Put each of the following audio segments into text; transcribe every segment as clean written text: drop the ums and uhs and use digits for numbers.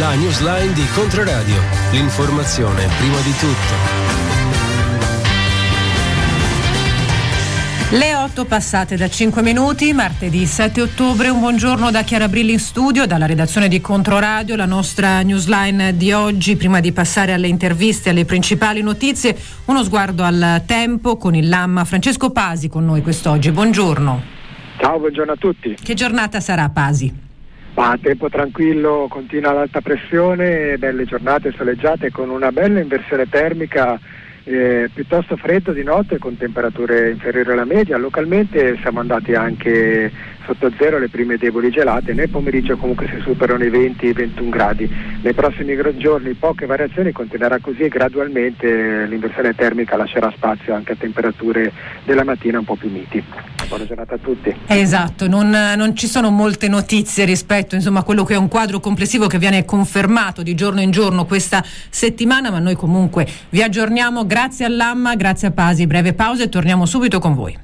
La newsline di Controradio. L'informazione prima di tutto. Le 8 passate da 5 minuti, martedì 7 ottobre, un buongiorno da Chiara Brilli in studio, dalla redazione di Controradio, la nostra newsline di oggi. Prima di passare alle interviste, alle principali notizie, uno sguardo al tempo con il Lamma. Francesco Pasi con noi quest'oggi, buongiorno. Ciao, buongiorno a tutti. Che giornata sarà, Pasi? Tempo tranquillo, continua l'alta pressione, belle giornate soleggiate con una bella inversione termica. Piuttosto freddo di notte con temperature inferiori alla media. Localmente siamo andati anche sotto zero, le prime deboli gelate. Nel pomeriggio comunque si superano i 20-21 gradi. Nei prossimi giorni poche variazioni, continuerà così e gradualmente l'inversione termica lascerà spazio anche a temperature della mattina un po' più miti. Buona giornata a tutti. Esatto, non ci sono molte notizie rispetto a quello che è un quadro complessivo che viene confermato di giorno in giorno questa settimana, ma noi comunque vi aggiorniamo. Grazie all'Amma, grazie a Pasi. Breve pausa e torniamo subito con voi.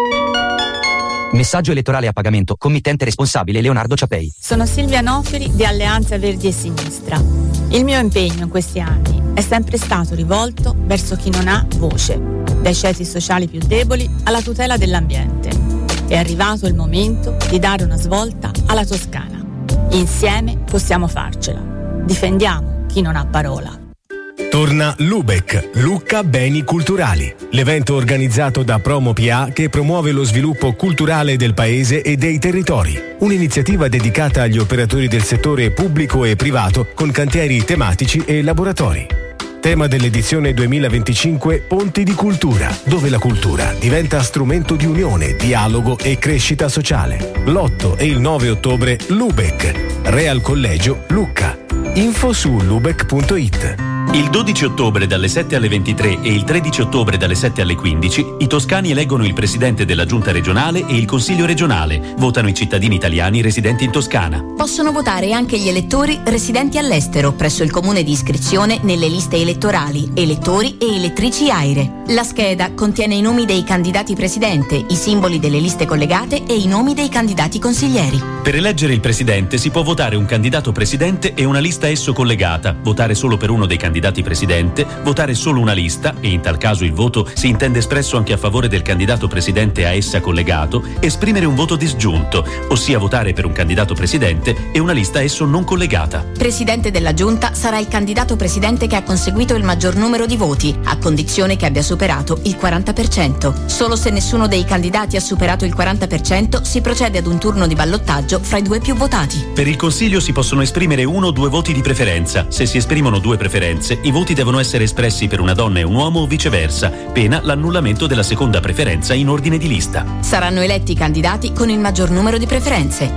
Messaggio elettorale a pagamento. Committente responsabile Leonardo Ciapei. Sono Silvia Noferi di Alleanza Verdi e Sinistra. Il mio impegno in questi anni è sempre stato rivolto verso chi non ha voce, dai ceti sociali più deboli alla tutela dell'ambiente. È arrivato il momento di dare una svolta alla Toscana. Insieme possiamo farcela. Difendiamo chi non ha parola. Torna Lubec, Lucca Beni Culturali, l'evento organizzato da Promo PA che promuove lo sviluppo culturale del paese e dei territori. Un'iniziativa dedicata agli operatori del settore pubblico e privato con cantieri tematici e laboratori. Tema dell'edizione 2025: Ponti di cultura, dove la cultura diventa strumento di unione, dialogo e crescita sociale. L'8 e il 9 ottobre Lubec, Real Collegio Lucca. Info su lubec.it. Il 12 ottobre dalle 7 alle 23 e il 13 ottobre dalle 7 alle 15 i toscani eleggono il presidente della giunta regionale e il consiglio regionale. Votano i cittadini italiani residenti in Toscana. Possono votare anche gli elettori residenti all'estero presso il comune di iscrizione nelle liste elettorali, elettori e elettrici AIRE. La scheda contiene i nomi dei candidati presidente, i simboli delle liste collegate e i nomi dei candidati consiglieri. Per eleggere il presidente si può votare un candidato presidente e una lista a esso collegata, votare solo per uno dei candidati presidente, votare solo una lista, e in tal caso il voto si intende espresso anche a favore del candidato presidente a essa collegato, esprimere un voto disgiunto, ossia votare per un candidato presidente e una lista a esso non collegata. Presidente della giunta sarà il candidato presidente che ha conseguito il maggior numero di voti, a condizione che abbia superato il 40%. Solo se nessuno dei candidati ha superato il 40% si procede ad un turno di ballottaggio fra i due più votati. Per il consiglio si possono esprimere 1 o 2 voti di preferenza. Se si esprimono 2 preferenze, i voti devono essere espressi per una donna e un uomo o viceversa, pena l'annullamento della seconda preferenza in ordine di lista. Saranno eletti i candidati con il maggior numero di preferenze.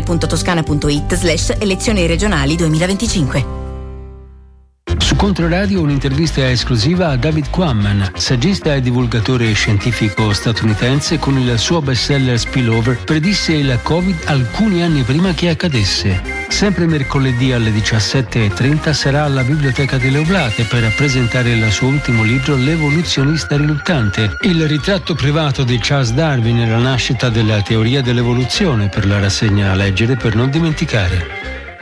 regione.toscana.it/elezioni regionali 2025. Su Controradio un'intervista esclusiva a David Quammen, saggista e divulgatore scientifico statunitense. Con il suo bestseller Spillover predisse il Covid alcuni anni prima che accadesse. Sempre mercoledì alle 17:30 sarà alla Biblioteca delle Oblate per presentare il suo ultimo libro L'evoluzionista riluttante, il ritratto privato di Charles Darwin e la nascita della teoria dell'evoluzione, per la rassegna a leggere per non dimenticare.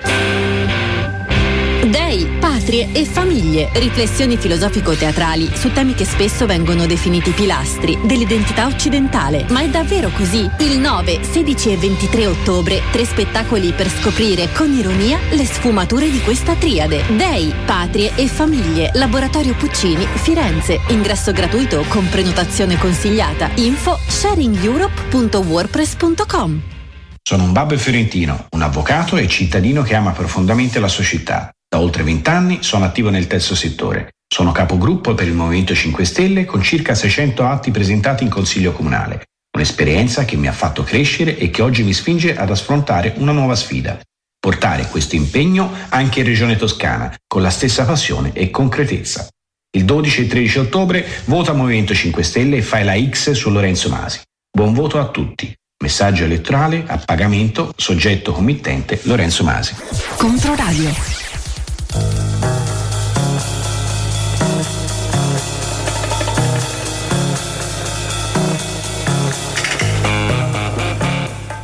Dei, patrie e famiglie, riflessioni filosofico-teatrali su temi che spesso vengono definiti pilastri dell'identità occidentale. Ma è davvero così? Il 9, 16 e 23 ottobre, 3 spettacoli per scoprire con ironia le sfumature di questa triade. Dei, patrie e famiglie, Laboratorio Puccini, Firenze. Ingresso gratuito con prenotazione consigliata. Info sharingeurope.wordpress.com. Sono un babbo fiorentino, un avvocato e cittadino che ama profondamente la sua città. Da oltre 20 anni sono attivo nel terzo settore. Sono capogruppo per il Movimento 5 Stelle con circa 600 atti presentati in Consiglio Comunale. Un'esperienza che mi ha fatto crescere e che oggi mi spinge ad affrontare una nuova sfida. Portare questo impegno anche in Regione Toscana, con la stessa passione e concretezza. Il 12 e 13 ottobre vota Movimento 5 Stelle e fai la X su Lorenzo Masi. Buon voto a tutti. Messaggio elettorale a pagamento, soggetto committente Lorenzo Masi. Controradio.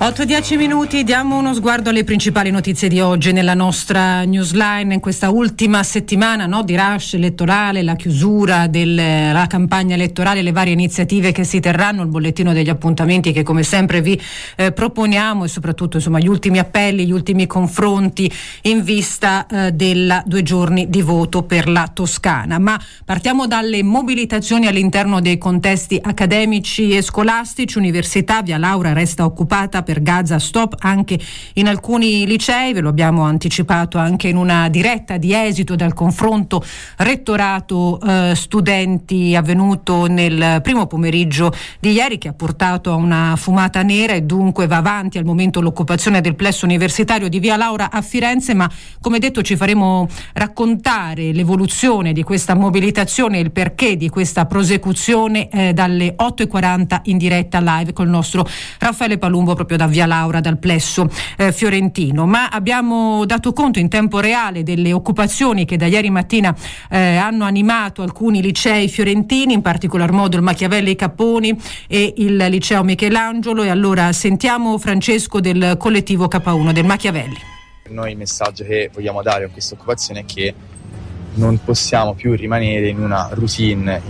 8-10 minuti, diamo uno sguardo alle principali notizie di oggi nella nostra newsline in questa ultima settimana, no, di rush elettorale, la chiusura della campagna elettorale, le varie iniziative che si terranno, il bollettino degli appuntamenti che come sempre vi proponiamo e soprattutto insomma gli ultimi appelli, gli ultimi confronti in vista della 2 giorni di voto per la Toscana. Ma partiamo dalle mobilitazioni all'interno dei contesti accademici e scolastici. Università Via Laura resta occupata per Gaza Stop anche in alcuni licei, ve lo abbiamo anticipato anche in una diretta di esito dal confronto rettorato studenti avvenuto nel primo pomeriggio di ieri, che ha portato a una fumata nera e dunque va avanti al momento l'occupazione del plesso universitario di Via Laura a Firenze, ma come detto ci faremo raccontare l'evoluzione di questa mobilitazione e il perché di questa prosecuzione dalle 8:40 in diretta live col nostro Raffaele Palumbo proprio da Via Laura, dal plesso fiorentino. Ma abbiamo dato conto in tempo reale delle occupazioni che da ieri mattina hanno animato alcuni licei fiorentini, in particolar modo il Machiavelli Capponi e il liceo Michelangelo, e allora sentiamo Francesco del collettivo K1 del Machiavelli. Per noi il messaggio che vogliamo dare a questa occupazione è che non possiamo più rimanere in una routine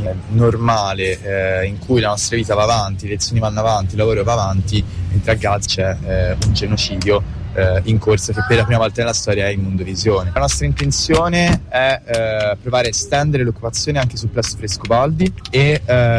normale in cui la nostra vita va avanti, le lezioni vanno avanti, il lavoro va avanti, mentre a Gaza c'è un genocidio in corso che per la prima volta nella storia è il Mondovisione. La nostra intenzione è provare a estendere l'occupazione anche sul plesso Frescobaldi e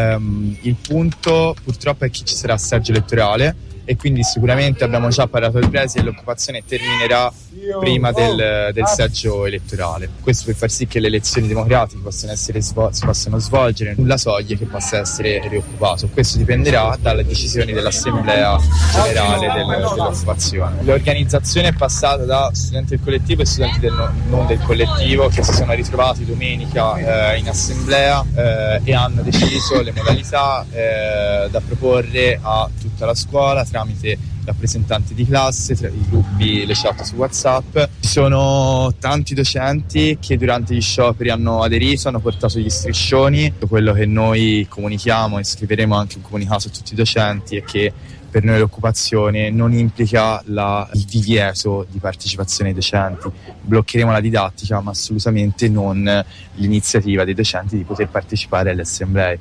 il punto purtroppo è che ci sarà asseggio elettorale e quindi sicuramente abbiamo già parlato del presi e l'occupazione terminerà prima del seggio elettorale. Questo per far sì che le elezioni democratiche possano svolgere nulla soglie che possa essere rioccupato. Questo dipenderà dalle decisioni dell'Assemblea Generale dell'occupazione. L'organizzazione è passata da studenti del collettivo e studenti non del collettivo che si sono ritrovati domenica in assemblea e hanno deciso le modalità da proporre a tutta la scuola tramite rappresentanti di classe, tra i gruppi, le chat su WhatsApp. Ci sono tanti docenti che durante gli scioperi hanno aderito, hanno portato gli striscioni. Quello che noi comunichiamo e scriveremo anche un comunicato a tutti i docenti è che per noi l'occupazione non implica il divieto di partecipazione ai docenti. Bloccheremo la didattica, ma assolutamente non l'iniziativa dei docenti di poter partecipare alle assemblee.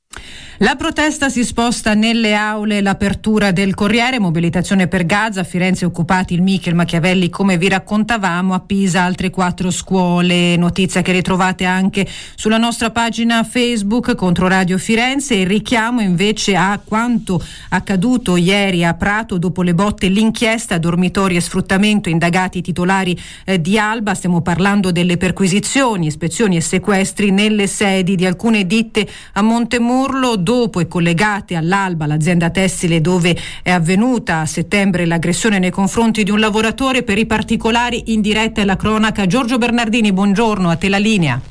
La protesta si sposta nelle aule, l'apertura del Corriere, mobilitazione per Gaza, a Firenze occupati il Michel Machiavelli come vi raccontavamo, a Pisa altre 4 scuole, notizia che ritrovate anche sulla nostra pagina Facebook Controradio Firenze. Il richiamo invece a quanto accaduto ieri a Prato dopo le botte, l'inchiesta dormitori e sfruttamento, indagati i titolari di Alba, stiamo parlando delle perquisizioni, ispezioni e sequestri nelle sedi di alcune ditte a Montemurlo. Dopo e collegate all'Alba, l'azienda tessile dove è avvenuta a settembre l'aggressione nei confronti di un lavoratore. Per i particolari in diretta alla cronaca Giorgio Bernardini, buongiorno, a te la linea.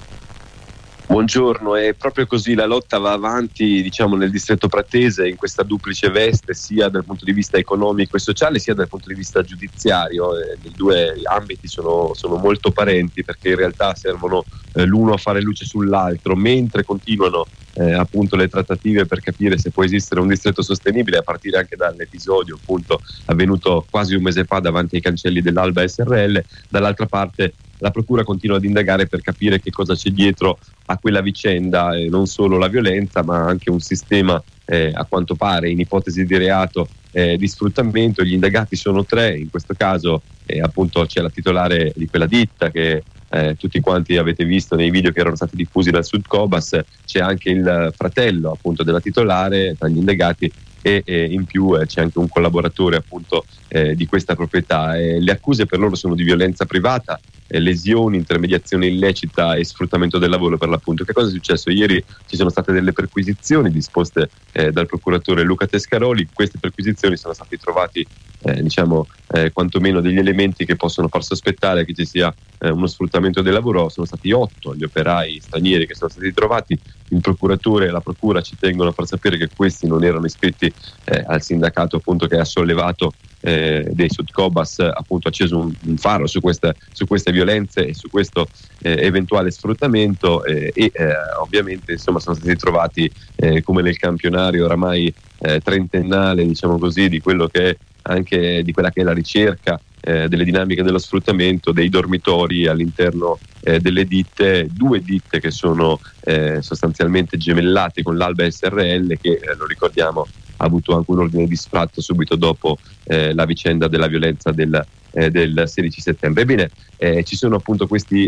Buongiorno, è proprio così, la lotta va avanti nel distretto pratese in questa duplice veste, sia dal punto di vista economico e sociale sia dal punto di vista giudiziario. I due ambiti sono molto parenti, perché in realtà servono l'uno a fare luce sull'altro, mentre continuano appunto le trattative per capire se può esistere un distretto sostenibile, a partire anche dall'episodio appunto avvenuto quasi un mese fa davanti ai cancelli dell'Alba SRL. Dall'altra parte la procura continua ad indagare per capire che cosa c'è dietro a quella vicenda, non solo la violenza ma anche un sistema a quanto pare in ipotesi di reato di sfruttamento. Gli indagati sono 3, in questo caso appunto c'è la titolare di quella ditta che tutti quanti avete visto nei video che erano stati diffusi dal Sud Cobas, c'è anche il fratello appunto della titolare tra gli indagati e in più c'è anche un collaboratore appunto di questa proprietà. Le accuse per loro sono di violenza privata, lesioni, intermediazione illecita e sfruttamento del lavoro per l'appunto. Che cosa è successo? Ieri ci sono state delle perquisizioni disposte dal procuratore Luca Tescaroli. Queste perquisizioni sono stati trovati quantomeno degli elementi che possono far sospettare che ci sia uno sfruttamento del lavoro. Sono stati 8 gli operai stranieri che sono stati trovati. Il procuratore e la procura ci tengono a far sapere che questi non erano iscritti al sindacato appunto che ha sollevato dei Sudcobas, appunto ha acceso un faro su queste violenze e su questo eventuale sfruttamento ovviamente insomma sono stati trovati come nel campionario oramai trentennale, diciamo così, di quello che anche di quella che è la ricerca delle dinamiche dello sfruttamento dei dormitori all'interno delle ditte, 2 ditte che sono sostanzialmente gemellate con l'Alba SRL, che lo ricordiamo ha avuto anche un ordine di sfratto subito dopo la vicenda della violenza del 16 settembre. Ebbene, ci sono appunto questi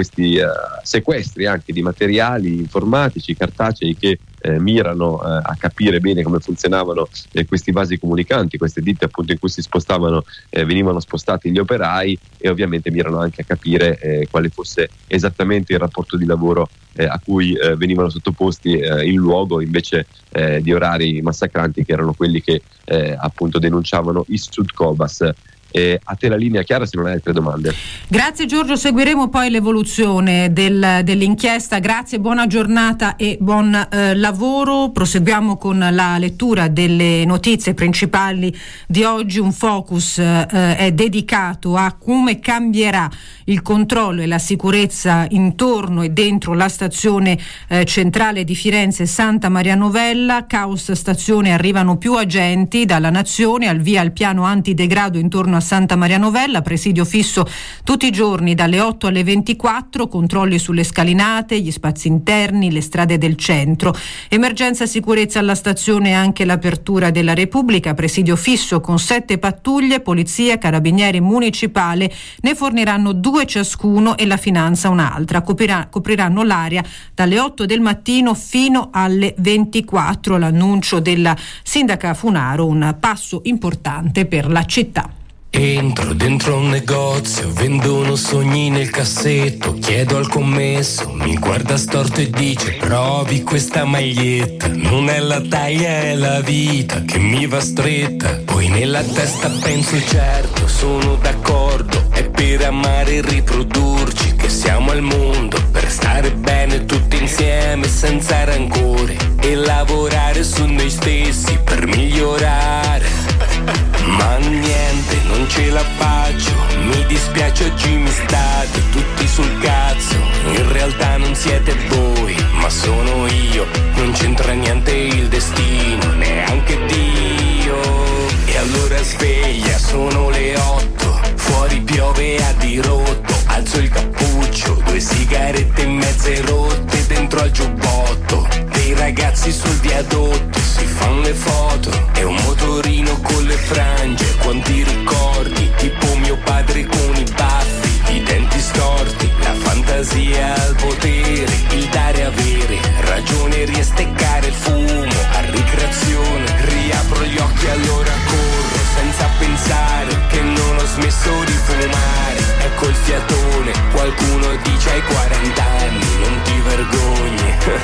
sequestri anche di materiali informatici, cartacei, che mirano a capire bene come funzionavano questi vasi comunicanti, queste ditte appunto in cui si spostavano, venivano spostati gli operai, e ovviamente mirano anche a capire quale fosse esattamente il rapporto di lavoro a cui venivano sottoposti in luogo invece di orari massacranti, che erano quelli che appunto denunciavano i Sudcobas. A te la linea, Chiara, se non hai altre domande. Grazie Giorgio, seguiremo poi l'evoluzione dell'inchiesta. Grazie, buona giornata e buon lavoro. Proseguiamo con la lettura delle notizie principali di oggi. Un focus è dedicato a come cambierà il controllo e la sicurezza intorno e dentro la stazione centrale di Firenze Santa Maria Novella. Caos stazione, arrivano più agenti dalla Nazione, al via il piano antidegrado intorno a Santa Maria Novella, presidio fisso tutti i giorni dalle 8 alle 24, controlli sulle scalinate, gli spazi interni, le strade del centro. Emergenza sicurezza alla stazione, anche l'apertura della Repubblica, presidio fisso con 7 pattuglie, polizia, carabinieri municipale, ne forniranno 2 ciascuno e la finanza un'altra. Copriranno l'area dalle 8 del mattino fino alle 24. L'annuncio della sindaca Funaro, un passo importante per la città. Entro dentro un negozio, vendono sogni nel cassetto, chiedo al commesso, mi guarda storto e dice: provi questa maglietta, non è la taglia, è la vita che mi va stretta. Poi nella testa penso: certo, sono d'accordo, è per amare e riprodurci che siamo al mondo, per stare bene tutti insieme senza rancore e lavorare su noi stessi per migliorare. Ma niente, non ce la faccio, mi dispiace, oggi mi state tutti sul cazzo. In realtà non siete voi, ma sono io, non c'entra niente il destino, neanche Dio. E allora sveglia, sono le 8, fuori piove a dirotto, alzo il cappuccio, 2 sigarette in mezze rotte dentro al giubbotto. Dei ragazzi sul viadotto si fanno le foto, e un motorino con le frange, quanti ricordi, tipo mio padre con i baffi, i denti storti, la fantasia al potere, il dare avere, ragione riesteccare il fumo, a ricreazione, riapro gli occhi allora corro, senza pensare che non ho smesso di fumare, ecco il fiatone, qualcuno dice ai 40 anni, non ti vergogni.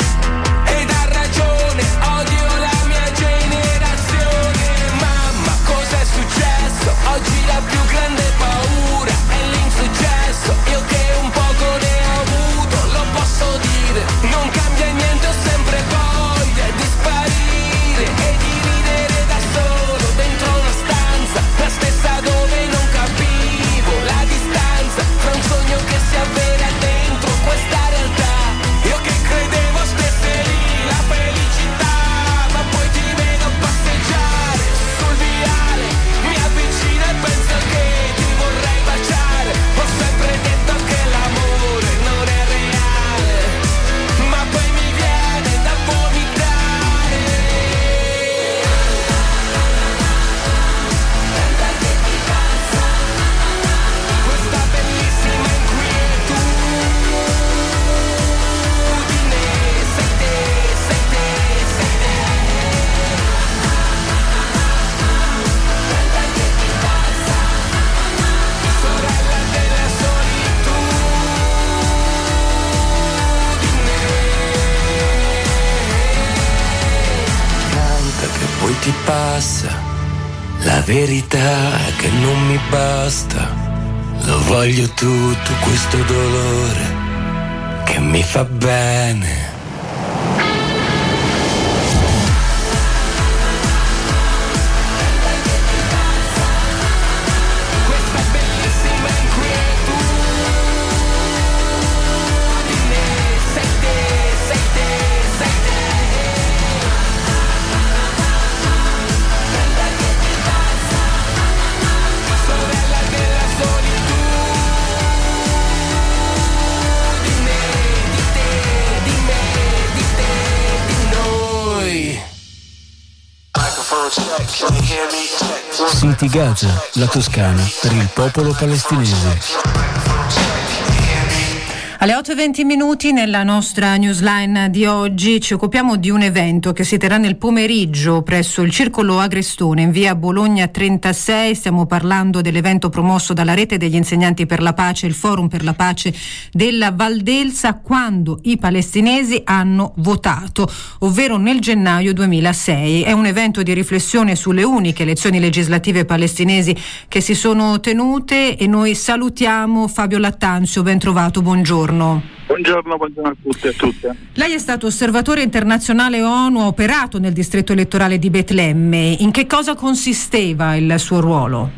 Ed ha ragione, odio la mia generazione. Mamma, cos'è successo? Oggi la più grande paura è l'insuccesso. Io che un poco ne ho avuto, lo posso dire, non cambia niente, ho sempre voglia di sparire e di ridere da solo dentro una stanza, la stessa dove non capivo la distanza fra un sogno che si avvera dentro questa realtà. Io che credevo stesse lì la felicità, ma poi ti vedo passeggiare sul viale, mi avvicino e penso che ti vorrei baciare. Ho sempre detto che l'amore non è reale, ma poi mi viene da vomitare. Questa bellissima inquietudine, sei te, sei te, sei te. Sorella della solitudine. Canta che poi ti passa, la verità è che non mi basta. Lo voglio tutto questo dolore che mi fa bene. Questa bellissima inquietudine, sei te, sei te, sei te. City Gaza, la Toscana, per il popolo palestinese. Alle 8:20 nella nostra newsline di oggi ci occupiamo di un evento che si terrà nel pomeriggio presso il Circolo Agrestone in via Bologna 36. Stiamo parlando dell'evento promosso dalla Rete degli Insegnanti per la Pace, il Forum per la Pace della Valdelsa, quando i palestinesi hanno votato, ovvero nel gennaio 2006. È un evento di riflessione sulle uniche elezioni legislative palestinesi che si sono tenute e noi salutiamo Fabio Lattanzio, ben trovato, buongiorno. Buongiorno a tutti e a tutte. Lei è stato osservatore internazionale ONU, ha operato nel distretto elettorale di Betlemme. In che cosa consisteva il suo ruolo?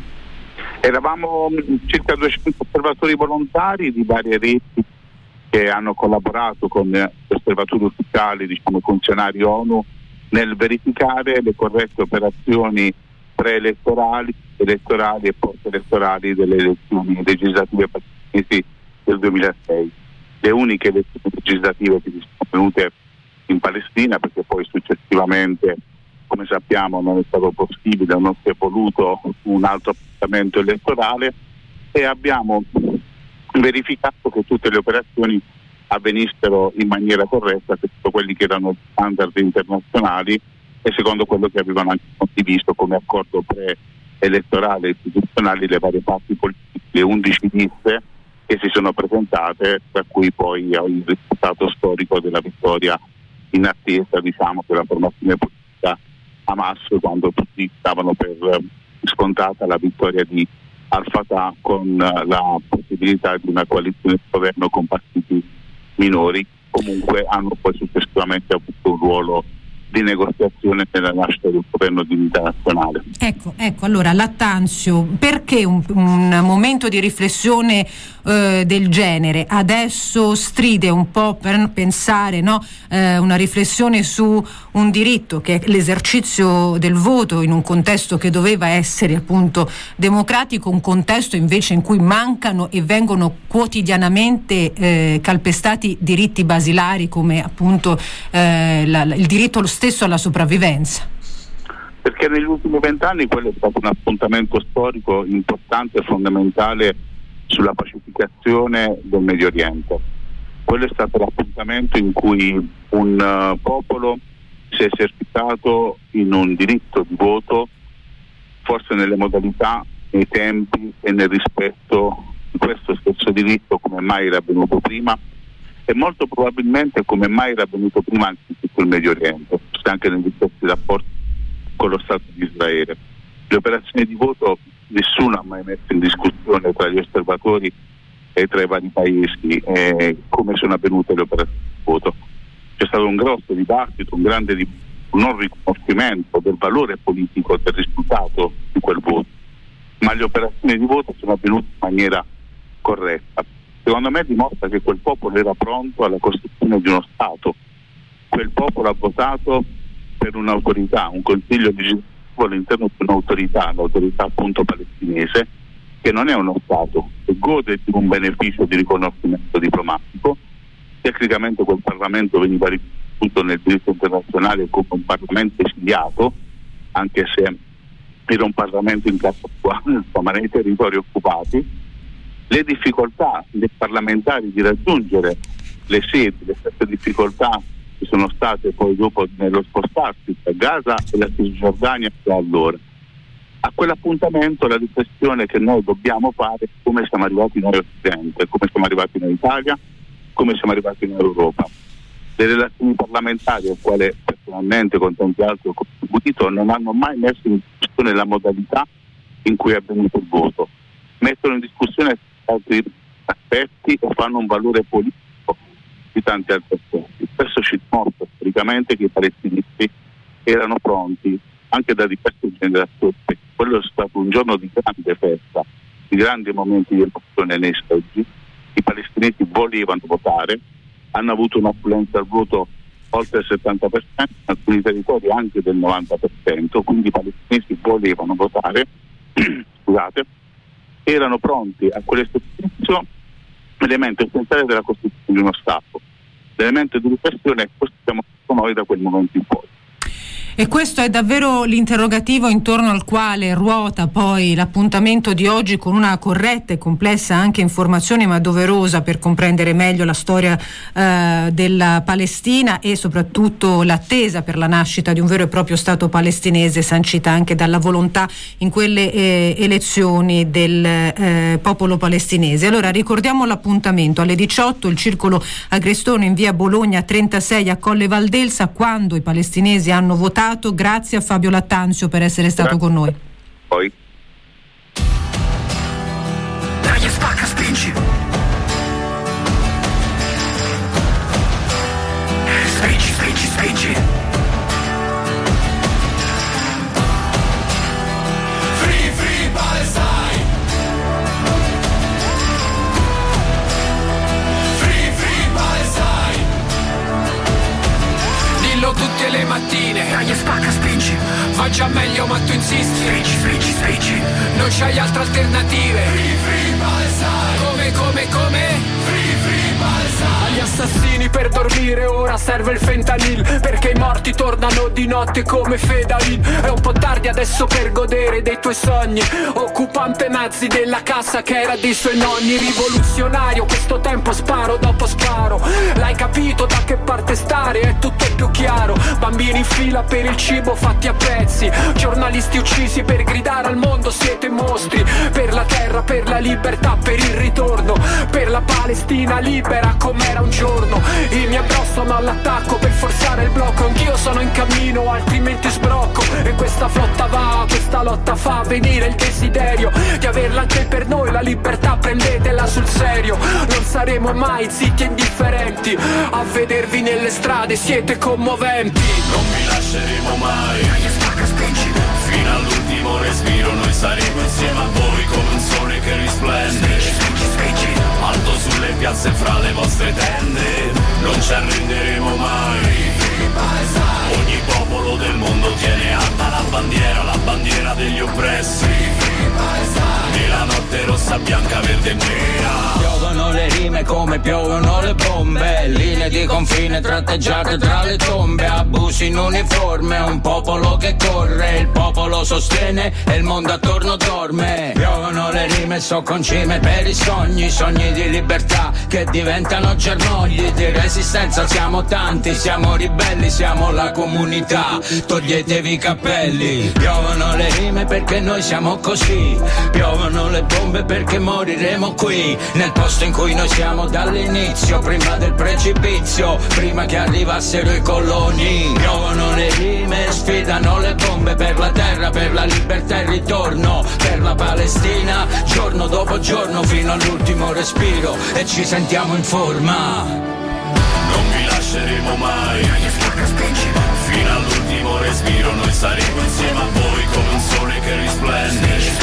Eravamo circa 200 osservatori volontari di varie reti che hanno collaborato con gli osservatori ufficiali, funzionari ONU, nel verificare le corrette operazioni preelettorali, elettorali e post-elettorali delle elezioni legislative palestinesi del 2006. Le uniche elezioni legislative che si sono tenute in Palestina, perché poi successivamente, come sappiamo, non è stato possibile, non si è voluto un altro appuntamento elettorale, e abbiamo verificato che tutte le operazioni avvenissero in maniera corretta secondo quelli che erano standard internazionali e secondo quello che avevano anche condiviso come accordo pre-elettorale istituzionali le varie parti politiche, le 11 liste che si sono presentate, per cui poi il risultato storico della vittoria in attesa, della formazione politica Hamas, quando tutti stavano per scontata la vittoria di Al-Fatah con la possibilità di una coalizione di governo con partiti minori. Comunque hanno poi successivamente avuto un ruolo di negoziazione nella nascita del governo di unità nazionale. Ecco, allora Lattanzio, perché un momento di riflessione del genere adesso stride un po' per pensare, una riflessione su un diritto che è l'esercizio del voto in un contesto che doveva essere appunto democratico, un contesto invece in cui mancano e vengono quotidianamente calpestati diritti basilari come appunto il diritto stesso alla sopravvivenza? Perché negli ultimi 20 anni quello è stato un appuntamento storico importante e fondamentale sulla pacificazione del Medio Oriente. Quello è stato l'appuntamento in cui un popolo si è esercitato in un diritto di voto, forse nelle modalità, nei tempi e nel rispetto di questo stesso diritto come mai era avvenuto prima, e molto probabilmente come mai era avvenuto prima anche in tutto il Medio Oriente, anche negli stessi rapporti con lo Stato di Israele. Le operazioni di voto nessuno ha mai messo in discussione tra gli osservatori e tra i vari paesi come sono avvenute le operazioni di voto. C'è stato un grosso dibattito, un non riconoscimento del valore politico del risultato di quel voto, ma le operazioni di voto sono avvenute in maniera corretta. Secondo me dimostra che quel popolo era pronto alla costruzione di uno Stato. Quel popolo ha votato per un'autorità, un consiglio legislativo all'interno di un'autorità, l'autorità appunto palestinese, che non è uno Stato, che gode di un beneficio di riconoscimento diplomatico. Tecnicamente quel Parlamento veniva riconosciuto nel diritto internazionale come un Parlamento esiliato, anche se era un Parlamento in casa sua, insomma nei territori occupati. Le difficoltà dei parlamentari di raggiungere le sedi, le stesse difficoltà che sono state poi dopo nello spostarsi tra Gaza e la Cisgiordania da allora. A quell'appuntamento la riflessione che noi dobbiamo fare è come siamo arrivati noi Occidente, come siamo arrivati noi Italia, come siamo arrivati in Europa. Le relazioni parlamentari, al quale personalmente con tanti altri ho contribuito, non hanno mai messo in discussione la modalità in cui è avvenuto il voto. Mettono in discussione altri aspetti e fanno un valore politico di tanti altri aspetti. Questo ci dimostra storicamente che i palestinesi erano pronti anche da diverse generazioni. Quello è stato un giorno di grande festa, di grandi momenti di emozione nei seggi. I palestinesi volevano votare, hanno avuto un'affluenza al voto oltre il 70%, in alcuni territori anche del 90%, quindi i palestinesi volevano votare, scusate, erano pronti a quell'esercizio, elemento essenziale della costruzione di uno Stato, l'elemento di riflessione che costruiamo noi da quel momento in poi. E questo è davvero l'interrogativo intorno al quale ruota poi l'appuntamento di oggi, con una corretta e complessa anche informazione, ma doverosa per comprendere meglio la storia della Palestina e soprattutto l'attesa per la nascita di un vero e proprio Stato palestinese, sancita anche dalla volontà in quelle elezioni del popolo palestinese. Allora ricordiamo l'appuntamento alle 18, il circolo Agrestone in via Bologna 36 a Colle Valdelsa, quando i palestinesi hanno votato. Grazie a Fabio Lattanzio per essere stato con noi. Poi. Dai, spacca, spingi. Spingi, spingi, spingi. Free, free Palestine. Free, free Palestine. Dillo tutte le mattine. Dai, spacca, spingi. Va già meglio ma tu insisti. Spingi, spingi, spingi. Non c'hai altre alternative. Free, free Palestine. Come? Free, free Palestine. Agli assassini per dormire ora serve il fentanyl, perché i morti tornano di notte come Fedalin. È un po' tardi adesso per godere dei tuoi sogni. Occupante mezzi della casa che era dei suoi nonni. Rivoluzionario, questo tempo sparo dopo sparo. L'hai capito da che parte stare? È tutto più chiaro. Bambini in fila per il cibo fatti a pezzi. Giornalisti uccisi per gridare al mondo siete mostri. Per la terra, per la libertà, per il ritorno. Per la Palestina libera come era un giorno. I miei bro sono all'attacco per forzare il blocco. Anch'io sono in cammino, altrimenti sbrocco. E questa flotta va, questa lotta fa venire il desiderio di averla anche per noi la libertà, prendetela sul serio. Non saremo mai zitti e indifferenti. A vedervi nelle strade siete commoventi. Non vi lasceremo mai. Fino all'ultimo respiro noi saremo insieme a voi come un sole che risplende. Alto sulle piazze fra le vostre tende. Non ci arrenderemo mai. Ogni popolo del mondo tiene alta la bandiera degli oppressi. E la notte rossa, bianca, verde e nera. Piovono le rime come piovono le bombe. Linee di confine tratteggiate tra le tombe. Abusi in uniforme, un popolo che corre. Il popolo sostiene e il mondo attorno dorme. Piovono le rime, so concime per i sogni. Sogni di libertà che diventano germogli di resistenza. Siamo tanti, siamo ribelli, siamo la comunità. Toglietevi i cappelli. Piovono le rime perché noi siamo così. Piovono le bombe perché moriremo qui, nel posto in cui noi siamo dall'inizio, prima del precipizio, prima che arrivassero i coloni. Piovono le rime, sfidano le bombe per la terra, per la libertà e il ritorno, per la Palestina, giorno dopo giorno fino all'ultimo respiro, e ci sentiamo in forma. Non vi lasceremo mai. Fino all'ultimo respiro noi saremo insieme a voi come un sole che risplende.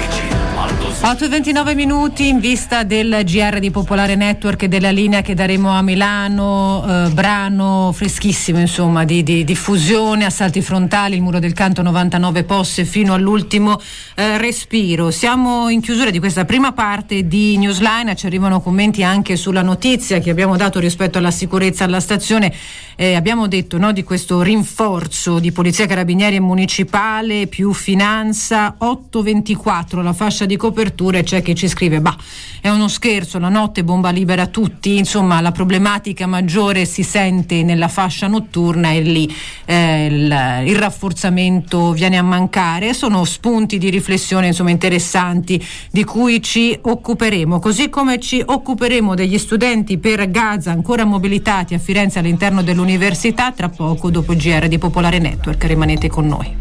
8:29 minuti in vista del GR di Popolare Network e della linea che daremo a Milano, brano freschissimo insomma di diffusione, assalti frontali, il muro del canto, 99 posse fino all'ultimo respiro. Siamo in chiusura di questa prima parte di Newsline, ci arrivano commenti anche sulla notizia che abbiamo dato rispetto alla sicurezza alla stazione. Abbiamo detto di questo rinforzo di polizia, carabinieri e municipale più finanza. 8:24 la fascia di copertura, e c'è chi ci scrive è uno scherzo, la notte bomba libera tutti, insomma la problematica maggiore si sente nella fascia notturna e lì il rafforzamento viene a mancare. Sono spunti di riflessione insomma interessanti di cui ci occuperemo, così come ci occuperemo degli studenti per Gaza ancora mobilitati a Firenze all'interno dell'università tra poco, dopo il GR di Popolare Network. Rimanete con noi.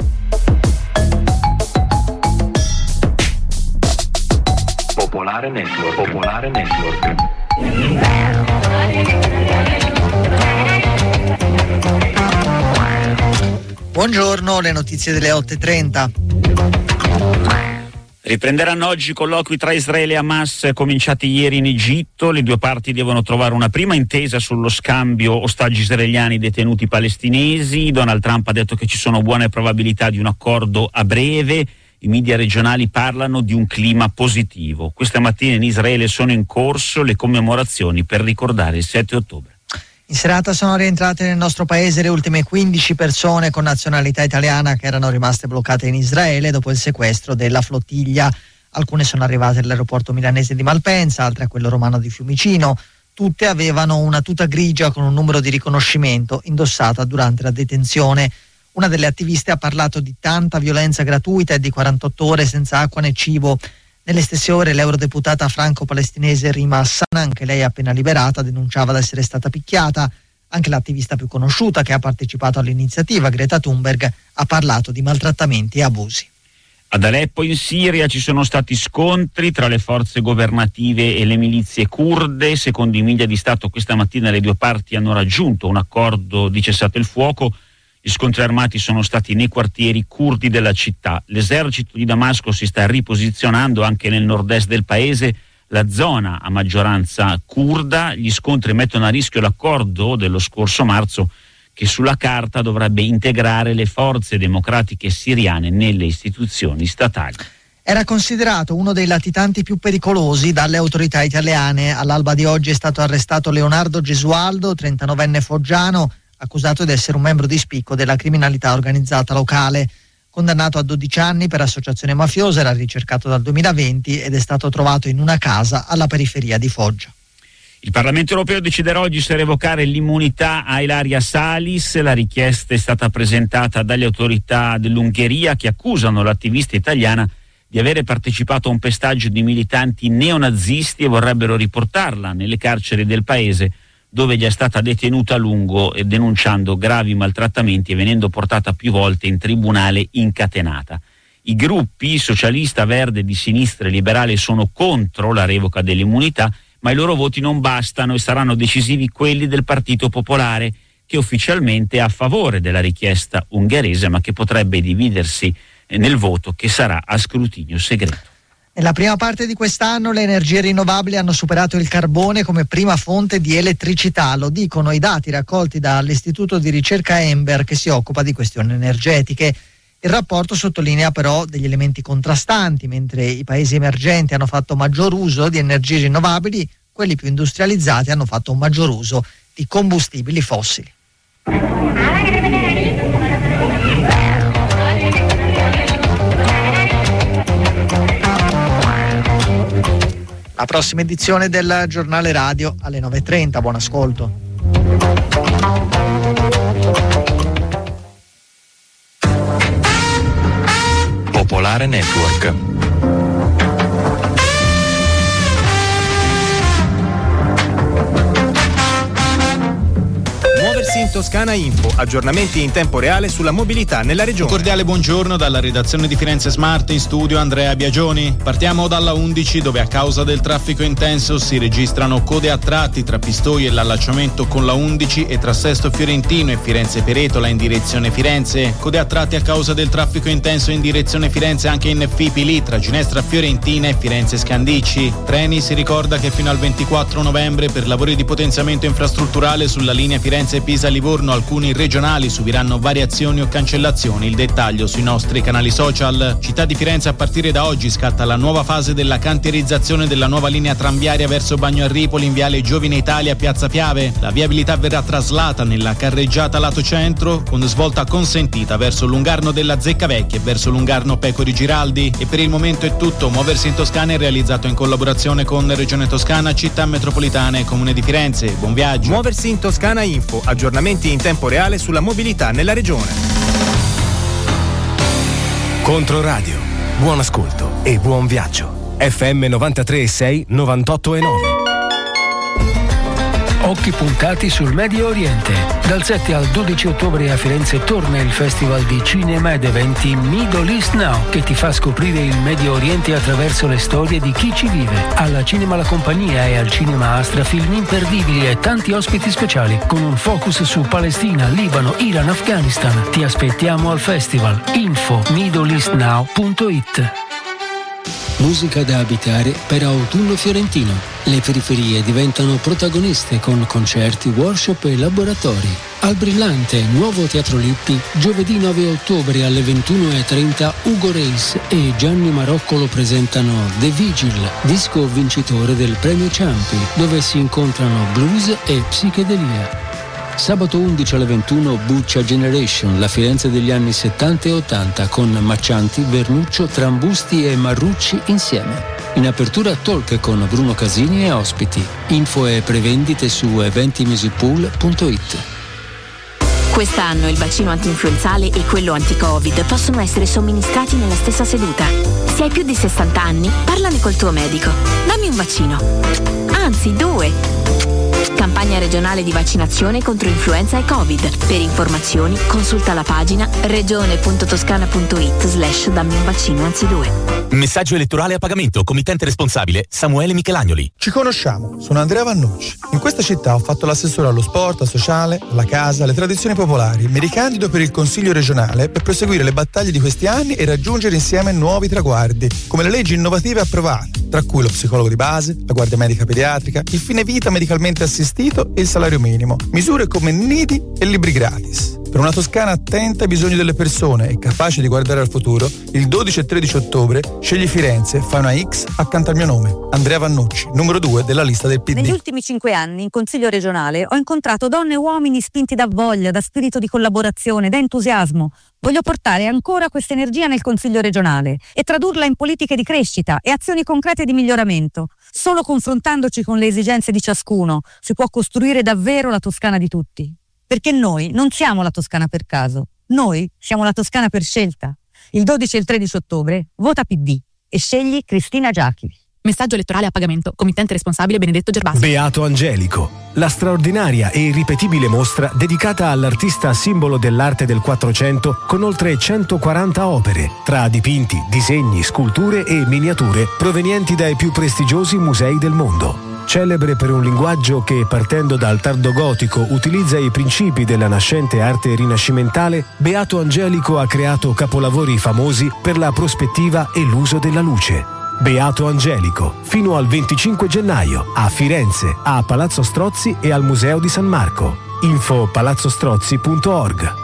Popolare Network, Popolare Network. Buongiorno, le notizie delle 8:30. Riprenderanno oggi i colloqui tra Israele e Hamas cominciati ieri in Egitto. Le due parti devono trovare una prima intesa sullo scambio ostaggi israeliani detenuti palestinesi. Donald Trump ha detto che ci sono buone probabilità di un accordo a breve. I media regionali parlano di un clima positivo. Questa mattina in Israele sono in corso le commemorazioni per ricordare il 7 ottobre. In serata sono rientrate nel nostro paese le ultime 15 persone con nazionalità italiana che erano rimaste bloccate in Israele dopo il sequestro della flottiglia. Alcune sono arrivate all'aeroporto milanese di Malpensa, altre a quello romano di Fiumicino. Tutte avevano una tuta grigia con un numero di riconoscimento indossata durante la detenzione. Una delle attiviste ha parlato di tanta violenza gratuita e di 48 ore senza acqua né cibo. Nelle stesse ore l'eurodeputata franco-palestinese Rima Hassan, anche lei appena liberata, denunciava di essere stata picchiata. Anche l'attivista più conosciuta che ha partecipato all'iniziativa, Greta Thunberg, ha parlato di maltrattamenti e abusi. Ad Aleppo in Siria ci sono stati scontri tra le forze governative e le milizie kurde. Secondo i media di Stato questa mattina le due parti hanno raggiunto un accordo di cessate il fuoco. Gli scontri armati sono stati nei quartieri curdi della città. L'esercito di Damasco si sta riposizionando anche nel nord-est del paese, la zona a maggioranza curda. Gli scontri mettono a rischio l'accordo dello scorso marzo che sulla carta dovrebbe integrare le forze democratiche siriane nelle istituzioni statali. Era considerato uno dei latitanti più pericolosi dalle autorità italiane. All'alba di oggi è stato arrestato Leonardo Gesualdo, 39enne foggiano, accusato di essere un membro di spicco della criminalità organizzata locale. Condannato a 12 anni per associazione mafiosa, era ricercato dal 2020 ed è stato trovato in una casa alla periferia di Foggia. Il Parlamento europeo deciderà oggi se revocare l'immunità a Ilaria Salis. La richiesta è stata presentata dalle autorità dell'Ungheria che accusano l'attivista italiana di avere partecipato a un pestaggio di militanti neonazisti e vorrebbero riportarla nelle carceri del paese, dove già è stata detenuta a lungo e denunciando gravi maltrattamenti e venendo portata più volte in tribunale incatenata. I gruppi socialista, verde, di sinistra e liberale sono contro la revoca dell'immunità, ma i loro voti non bastano e saranno decisivi quelli del Partito Popolare, che ufficialmente è a favore della richiesta ungherese, ma che potrebbe dividersi nel voto che sarà a scrutinio segreto. Nella prima parte di quest'anno le energie rinnovabili hanno superato il carbone come prima fonte di elettricità, lo dicono i dati raccolti dall'Istituto di ricerca Ember che si occupa di questioni energetiche. Il rapporto sottolinea però degli elementi contrastanti: mentre i paesi emergenti hanno fatto maggior uso di energie rinnovabili, quelli più industrializzati hanno fatto un maggior uso di combustibili fossili. La prossima edizione del giornale radio alle 9:30. Buon ascolto. Popolare Network. Muoversi in Toscana Info, aggiornamenti in tempo reale sulla mobilità nella regione. Un cordiale buongiorno dalla redazione di Firenze Smart, in studio Andrea Biagioni. Partiamo dalla 11 dove a causa del traffico intenso si registrano code a tratti tra Pistoia e l'allacciamento con la 11 e tra Sesto Fiorentino e Firenze Peretola in direzione Firenze. Code a tratti a causa del traffico intenso in direzione Firenze anche in Fipili tra Ginestra Fiorentina e Firenze Scandicci. Treni, si ricorda che fino al 24 novembre per lavori di potenziamento infrastrutturale sulla linea Firenze-Pisa-Livorno alcuni regionali subiranno variazioni o cancellazioni. Il dettaglio sui nostri canali social. Città di Firenze, a partire da oggi scatta la nuova fase della cantierizzazione della nuova linea tranviaria verso Bagno a Ripoli in viale Giovine Italia Piazza Piave. La viabilità verrà traslata nella carreggiata lato centro con svolta consentita verso Lungarno della Zeccavecchia e verso Lungarno Pecori Giraldi. E per il momento è tutto. Muoversi in Toscana è realizzato in collaborazione con Regione Toscana, Città Metropolitana e Comune di Firenze. Buon viaggio. Muoversi in Toscana Info, aggiornamenti in tempo reale sulla mobilità nella regione. Controradio, buon ascolto e buon viaggio. FM 93,6, 98,9. Occhi puntati sul Medio Oriente. Dal 7 al 12 ottobre a Firenze torna il Festival di Cinema ed Eventi Middle East Now, che ti fa scoprire il Medio Oriente attraverso le storie di chi ci vive. Alla Cinema La Compagnia e al Cinema Astra film imperdibili e tanti ospiti speciali, con un focus su Palestina, Libano, Iran, Afghanistan. Ti aspettiamo al festival. Info middleeastnow.it. Musica da abitare per autunno fiorentino. Le periferie diventano protagoniste con concerti, workshop e laboratori. Al Brillante, nuovo Teatro Lippi, giovedì 9 ottobre alle 21:30 Ugo Reis e Gianni Maroccolo presentano The Vigil, disco vincitore del Premio Ciampi, dove si incontrano blues e psichedelia. Sabato 11 alle 21 Buccia Generation, la Firenze degli anni 70 e 80 con Maccianti, Vernuccio, Trambusti e Marrucci insieme. In apertura talk con Bruno Casini e ospiti. Info e prevendite su eventimusicpool.it. Quest'anno il vaccino antinfluenzale e quello anti-Covid possono essere somministrati nella stessa seduta. Se hai più di 60 anni, parlane col tuo medico. Dammi un vaccino. Anzi, 2. Campagna regionale di vaccinazione contro influenza e Covid. Per informazioni consulta la pagina regione.toscana.it/dammi un vaccino anzi 2. Messaggio elettorale a pagamento. Committente responsabile Samuele Michelagnoli. Ci conosciamo, sono Andrea Vannucci. In questa città ho fatto l'assessore allo sport, al sociale, alla casa, alle tradizioni popolari. Mi ricandido per il Consiglio regionale per proseguire le battaglie di questi anni e raggiungere insieme nuovi traguardi, come le leggi innovative approvate, tra cui lo psicologo di base, la guardia medica pediatrica, il fine vita medicalmente assistito e il salario minimo. Misure come nidi e libri gratis. Per una Toscana attenta ai bisogni delle persone e capace di guardare al futuro, il 12 e 13 ottobre scegli Firenze, fai una X accanto al mio nome. Andrea Vannucci, numero 2 della lista del PD. Negli ultimi 5 anni in Consiglio regionale ho incontrato donne e uomini spinti da voglia, da spirito di collaborazione, da entusiasmo. Voglio portare ancora questa energia nel Consiglio regionale e tradurla in politiche di crescita e azioni concrete di miglioramento. Solo confrontandoci con le esigenze di ciascuno si può costruire davvero la Toscana di tutti. Perché noi non siamo la Toscana per caso, noi siamo la Toscana per scelta. Il 12 e il 13 ottobre vota PD e scegli Cristina Giachi. Messaggio elettorale a pagamento. Committente responsabile Benedetto Gervasio. Beato Angelico, la straordinaria e irripetibile mostra dedicata all'artista simbolo dell'arte del Quattrocento con oltre 140 opere, tra dipinti, disegni, sculture e miniature provenienti dai più prestigiosi musei del mondo. Celebre per un linguaggio che, partendo dal tardo gotico, utilizza i principi della nascente arte rinascimentale, Beato Angelico ha creato capolavori famosi per la prospettiva e l'uso della luce. Beato Angelico, fino al 25 gennaio, a Firenze, a Palazzo Strozzi e al Museo di San Marco. Info palazzostrozzi.org.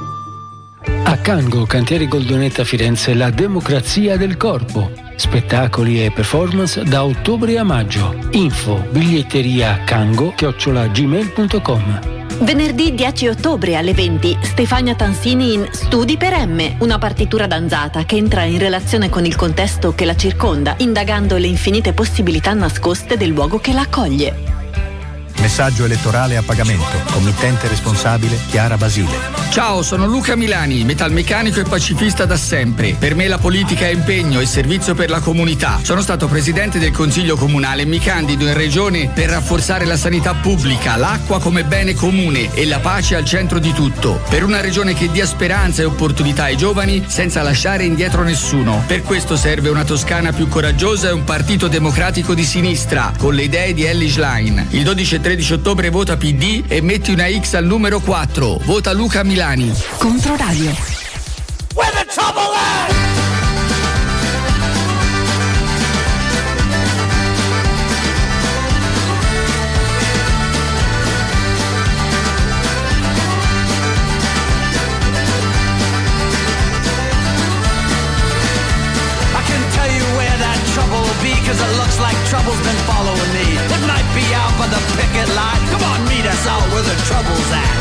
A Cango, Cantieri Goldonetta Firenze, la democrazia del corpo. Spettacoli e performance da ottobre a maggio. Info biglietteria cango@gmail.com. Venerdì 10 ottobre alle 20, Stefania Tansini in Studi per M, una partitura danzata che entra in relazione con il contesto che la circonda, indagando le infinite possibilità nascoste del luogo che la accoglie. Messaggio elettorale a pagamento. Committente responsabile Chiara Basile. Ciao, sono Luca Milani, metalmeccanico e pacifista da sempre. Per me la politica è impegno e servizio per la comunità. Sono stato presidente del Consiglio Comunale e mi candido in regione per rafforzare la sanità pubblica, l'acqua come bene comune e la pace al centro di tutto. Per una regione che dia speranza e opportunità ai giovani senza lasciare indietro nessuno. Per questo serve una Toscana più coraggiosa e un partito democratico di sinistra, con le idee di Elly Schlein. Il 12 e 13 ottobre vota PD e metti una X al numero 4. Vota Luca Milani. Controradio. Where the trouble at? Cause it looks like trouble's been following me. It might be out by the picket line. Come on, meet us out where the trouble's at.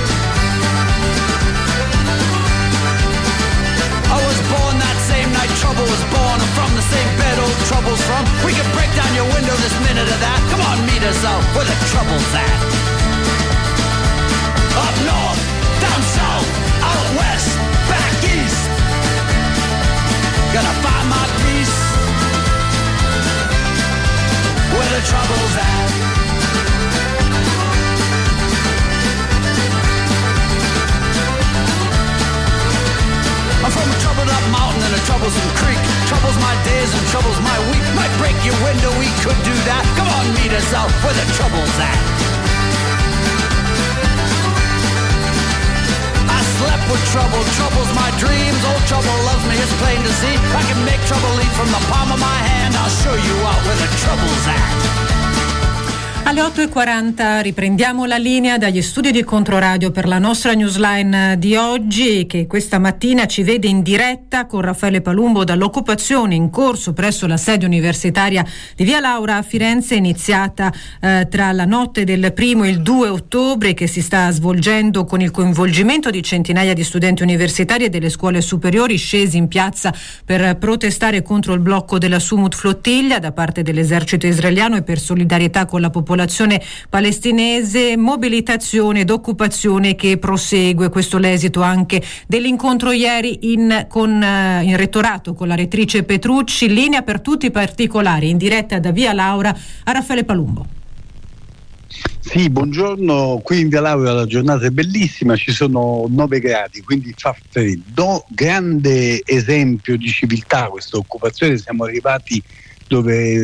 I was born that same night trouble was born. I'm from the same bed old trouble's from. We can break down your window this minute or that. Come on, meet us out where the trouble's at. Up north, down south, out west, back east. Gonna find my peace where the trouble's at. I'm from a troubled up mountain and a troublesome creek. Troubles my days and troubles my week. Might break your window, we could do that. Come on, meet us out where the trouble's at. I slept with trouble, trouble's my dreams. Old trouble loves me, it's plain to see. I can make trouble leap from the palm of my hand. I'll show you out where the trouble's at. Alle 8.40 riprendiamo la linea dagli studi di Controradio per la nostra newsline di oggi, che questa mattina ci vede in diretta con Raffaele Palumbo dall'occupazione in corso presso la sede universitaria di Via Laura a Firenze, iniziata tra la notte del 1 e il 2 ottobre, che si sta svolgendo con il coinvolgimento di centinaia di studenti universitari e delle scuole superiori scesi in piazza per protestare contro il blocco della Sumut flottiglia da parte dell'esercito israeliano e per solidarietà con la popolazione palestinese. Mobilitazione ed occupazione che prosegue, questo l'esito anche dell'incontro ieri in rettorato con la rettrice Petrucci. Linea per tutti i particolari in diretta da Via Laura a Raffaele Palumbo. Sì, buongiorno. Qui in Via Laura la giornata è bellissima, ci sono 9 gradi, quindi fa freddo. Grande esempio di civiltà questa occupazione, siamo arrivati dove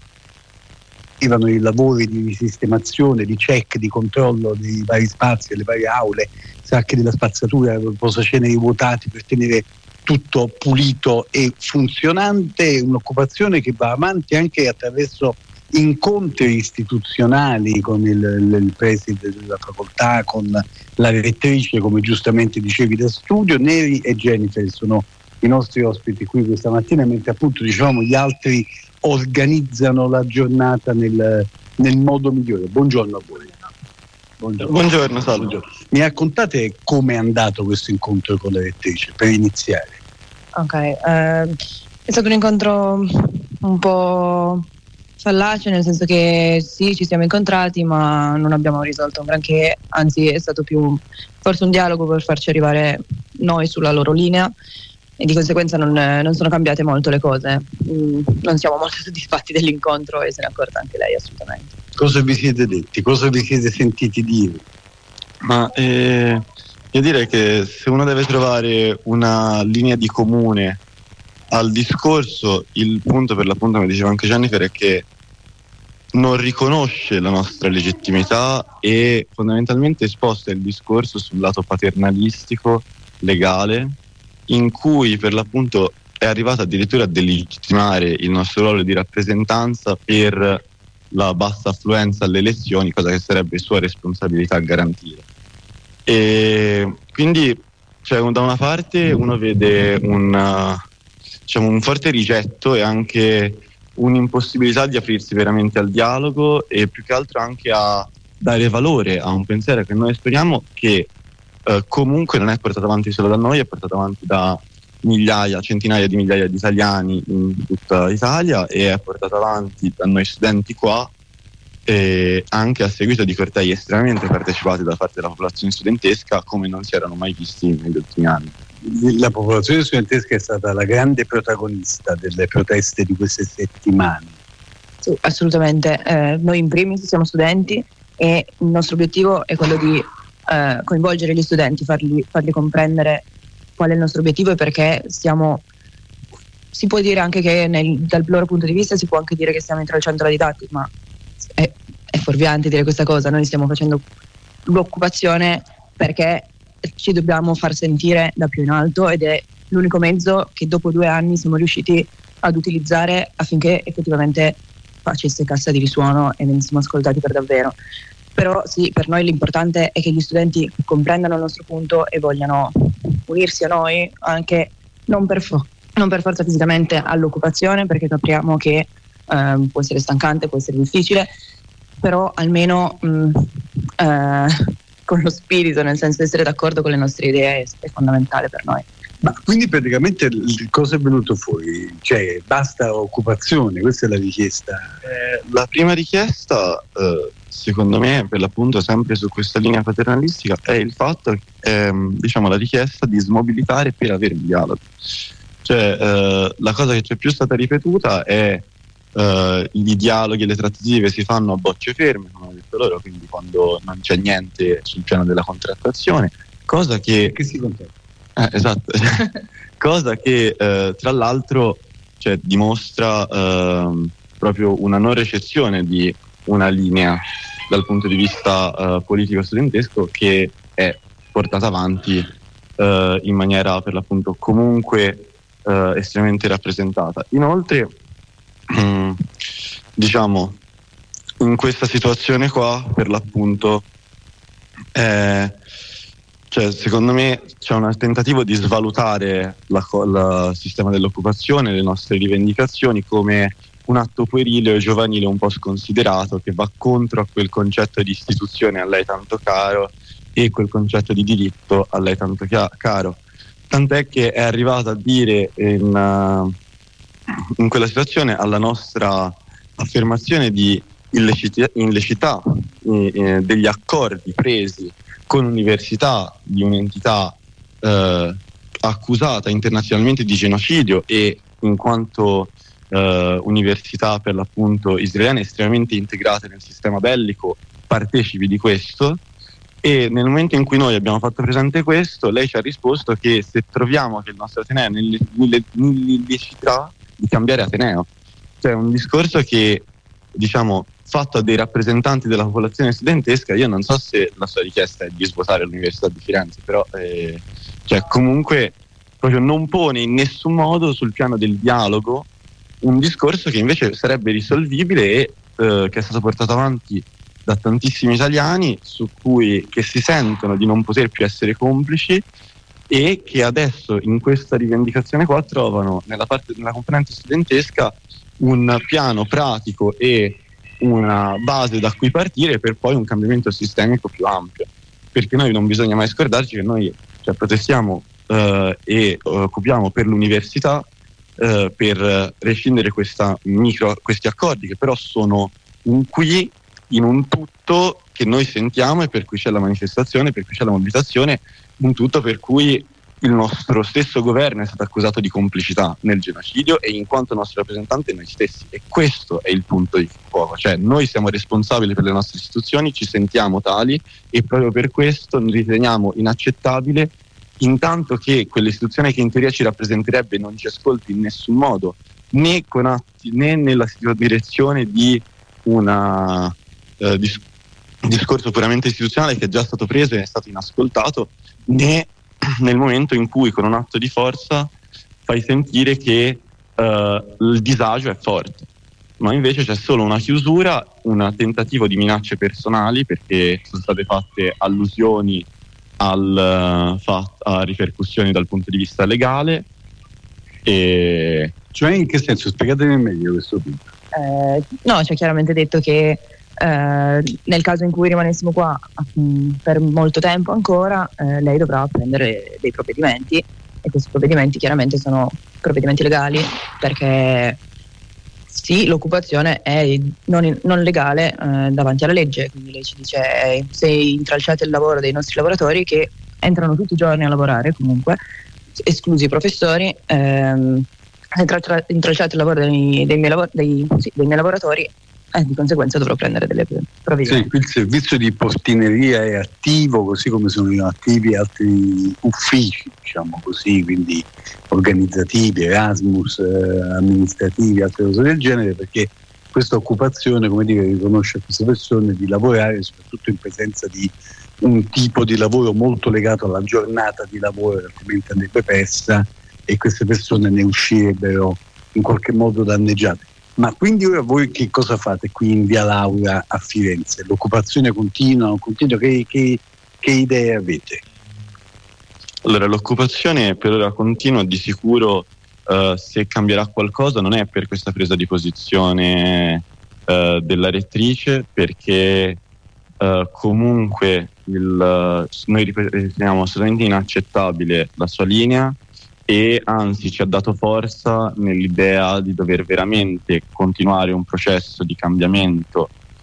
i lavori di sistemazione, di check, di controllo dei vari spazi, delle varie aule, sacchi della spazzatura, posaceneri vuotati per tenere tutto pulito e funzionante. Un'occupazione che va avanti anche attraverso incontri istituzionali con il preside della facoltà, con la rettrice, come giustamente dicevi da studio. Neri e Jennifer sono i nostri ospiti qui questa mattina, mentre appunto diciamo gli altri organizzano la giornata nel modo migliore. Buongiorno a voi. Buongiorno, salve. Mi raccontate come è andato questo incontro con la rettrice, per iniziare? Ok, è stato un incontro un po' fallace, nel senso che sì, ci siamo incontrati ma non abbiamo risolto un granché, anzi è stato più forse un dialogo per farci arrivare noi sulla loro linea, e di conseguenza non sono cambiate molto le cose. Non siamo molto soddisfatti dell'incontro e se ne è accorta anche lei, assolutamente. Cosa vi siete detti? Cosa vi siete sentiti dire? Ma io direi che se uno deve trovare una linea di comune al discorso, il punto, per l'appunto, come diceva anche Jennifer, è che non riconosce la nostra legittimità e fondamentalmente sposta il discorso sul lato paternalistico, legale, in cui per l'appunto è arrivata addirittura a delegittimare il nostro ruolo di rappresentanza per la bassa affluenza alle elezioni, cosa che sarebbe sua responsabilità garantire. E quindi da una parte uno vede un forte rigetto e anche un'impossibilità di aprirsi veramente al dialogo e più che altro anche a dare valore a un pensiero che noi speriamo che comunque non è portato avanti solo da noi, è portato avanti da centinaia di migliaia di italiani in tutta Italia e è portato avanti da noi studenti qua, e anche a seguito di cortei estremamente partecipati da parte della popolazione studentesca come non si erano mai visti negli ultimi anni. La popolazione studentesca è stata la grande protagonista delle proteste di queste settimane. Sì, assolutamente. Noi in primis siamo studenti e il nostro obiettivo è quello di coinvolgere gli studenti, fargli comprendere qual è il nostro obiettivo e perché si può dire anche che dal loro punto di vista si può anche dire che stiamo intralciando la didattica, ma è fuorviante dire questa cosa. Noi stiamo facendo l'occupazione perché ci dobbiamo far sentire da più in alto ed è l'unico mezzo che dopo 2 anni siamo riusciti ad utilizzare affinché effettivamente facesse cassa di risuono e venissimo ascoltati per davvero. Però sì, per noi l'importante è che gli studenti comprendano il nostro punto e vogliano unirsi a noi, anche non per forza fisicamente all'occupazione, perché capiamo che può essere stancante, può essere difficile, però almeno con lo spirito, nel senso di essere d'accordo con le nostre idee, è fondamentale per noi. Ma quindi praticamente cosa è venuto fuori? Cioè basta occupazione, questa è la richiesta? La prima richiesta, secondo me, per l'appunto sempre su questa linea paternalistica, è il fatto, la richiesta di smobilitare per avere un dialogo. Cioè la cosa che c'è più stata ripetuta è i dialoghi e le trattative si fanno a bocce ferme, come hanno detto loro, quindi quando non c'è niente sul piano della contrattazione, cosa che si contratta. Esatto. Cosa che tra l'altro dimostra proprio una non recezione di una linea dal punto di vista politico studentesco che è portata avanti in maniera per l'appunto comunque estremamente rappresentata. Inoltre in questa situazione qua, per l'appunto, cioè, secondo me c'è un tentativo di svalutare il sistema dell'occupazione, le nostre rivendicazioni, come un atto puerile o giovanile un po' sconsiderato, che va contro a quel concetto di istituzione a lei tanto caro e quel concetto di diritto a lei tanto caro. Tant'è che è arrivata a dire in quella situazione alla nostra affermazione di illecità degli accordi presi con università di un'entità accusata internazionalmente di genocidio e in quanto università per l'appunto israeliane estremamente integrate nel sistema bellico, partecipi di questo. E nel momento in cui noi abbiamo fatto presente questo, lei ci ha risposto che se troviamo che il nostro ateneo è nell'illicità di cambiare ateneo. Cioè un discorso che, diciamo, fatto a dei rappresentanti della popolazione studentesca. Io non so se la sua richiesta è di svuotare l'Università di Firenze, però cioè comunque proprio non pone in nessun modo sul piano del dialogo un discorso che invece sarebbe risolvibile e che è stato portato avanti da tantissimi italiani, che si sentono di non poter più essere complici e che adesso in questa rivendicazione qua trovano nella componente studentesca un piano pratico e una base da cui partire per poi un cambiamento sistemico più ampio, perché noi non bisogna mai scordarci che noi protestiamo e occupiamo per l'università per rescindere questi accordi che però sono un qui in un tutto che noi sentiamo e per cui c'è la manifestazione, per cui c'è la mobilitazione, un tutto per cui il nostro stesso governo è stato accusato di complicità nel genocidio e in quanto nostro rappresentante noi stessi, e questo è il punto di fuoco, cioè noi siamo responsabili per le nostre istituzioni, ci sentiamo tali e proprio per questo riteniamo inaccettabile intanto che quell'istituzione che in teoria ci rappresenterebbe non ci ascolti in nessun modo, né con atti né nella direzione di un discorso puramente istituzionale che è già stato preso e è stato inascoltato, né nel momento in cui con un atto di forza fai sentire che il disagio è forte, ma invece c'è solo una chiusura, un tentativo di minacce personali perché sono state fatte allusioni a ripercussioni dal punto di vista legale. E cioè, in che senso? Spiegatemi meglio questo punto. No, ci ha chiaramente detto che nel caso in cui rimanessimo qua per molto tempo ancora, lei dovrà prendere dei provvedimenti, e questi provvedimenti chiaramente sono provvedimenti legali, perché sì, l'occupazione è non legale davanti alla legge, quindi lei ci dice se intralciate il lavoro dei nostri lavoratori che entrano tutti i giorni a lavorare comunque, esclusi i professori, intralciate il lavoro dei miei lavoratori, di conseguenza dovrò prendere delle provvedimenti. Sì, il servizio di portineria è attivo, così come sono attivi altri uffici, diciamo così, quindi organizzativi, Erasmus, amministrativi, altre cose del genere, perché questa occupazione, come dire, riconosce a queste persone di lavorare soprattutto in presenza di un tipo di lavoro molto legato alla giornata di lavoro, altrimenti andrebbe persa e queste persone ne uscirebbero in qualche modo danneggiate. Ma quindi ora voi che cosa fate qui in Via Laura a Firenze? L'occupazione continua, che idee avete? Allora, l'occupazione per ora continua, di sicuro se cambierà qualcosa non è per questa presa di posizione della rettrice, perché comunque noi riteniamo assolutamente inaccettabile la sua linea e anzi ci ha dato forza nell'idea di dover veramente continuare un processo di cambiamento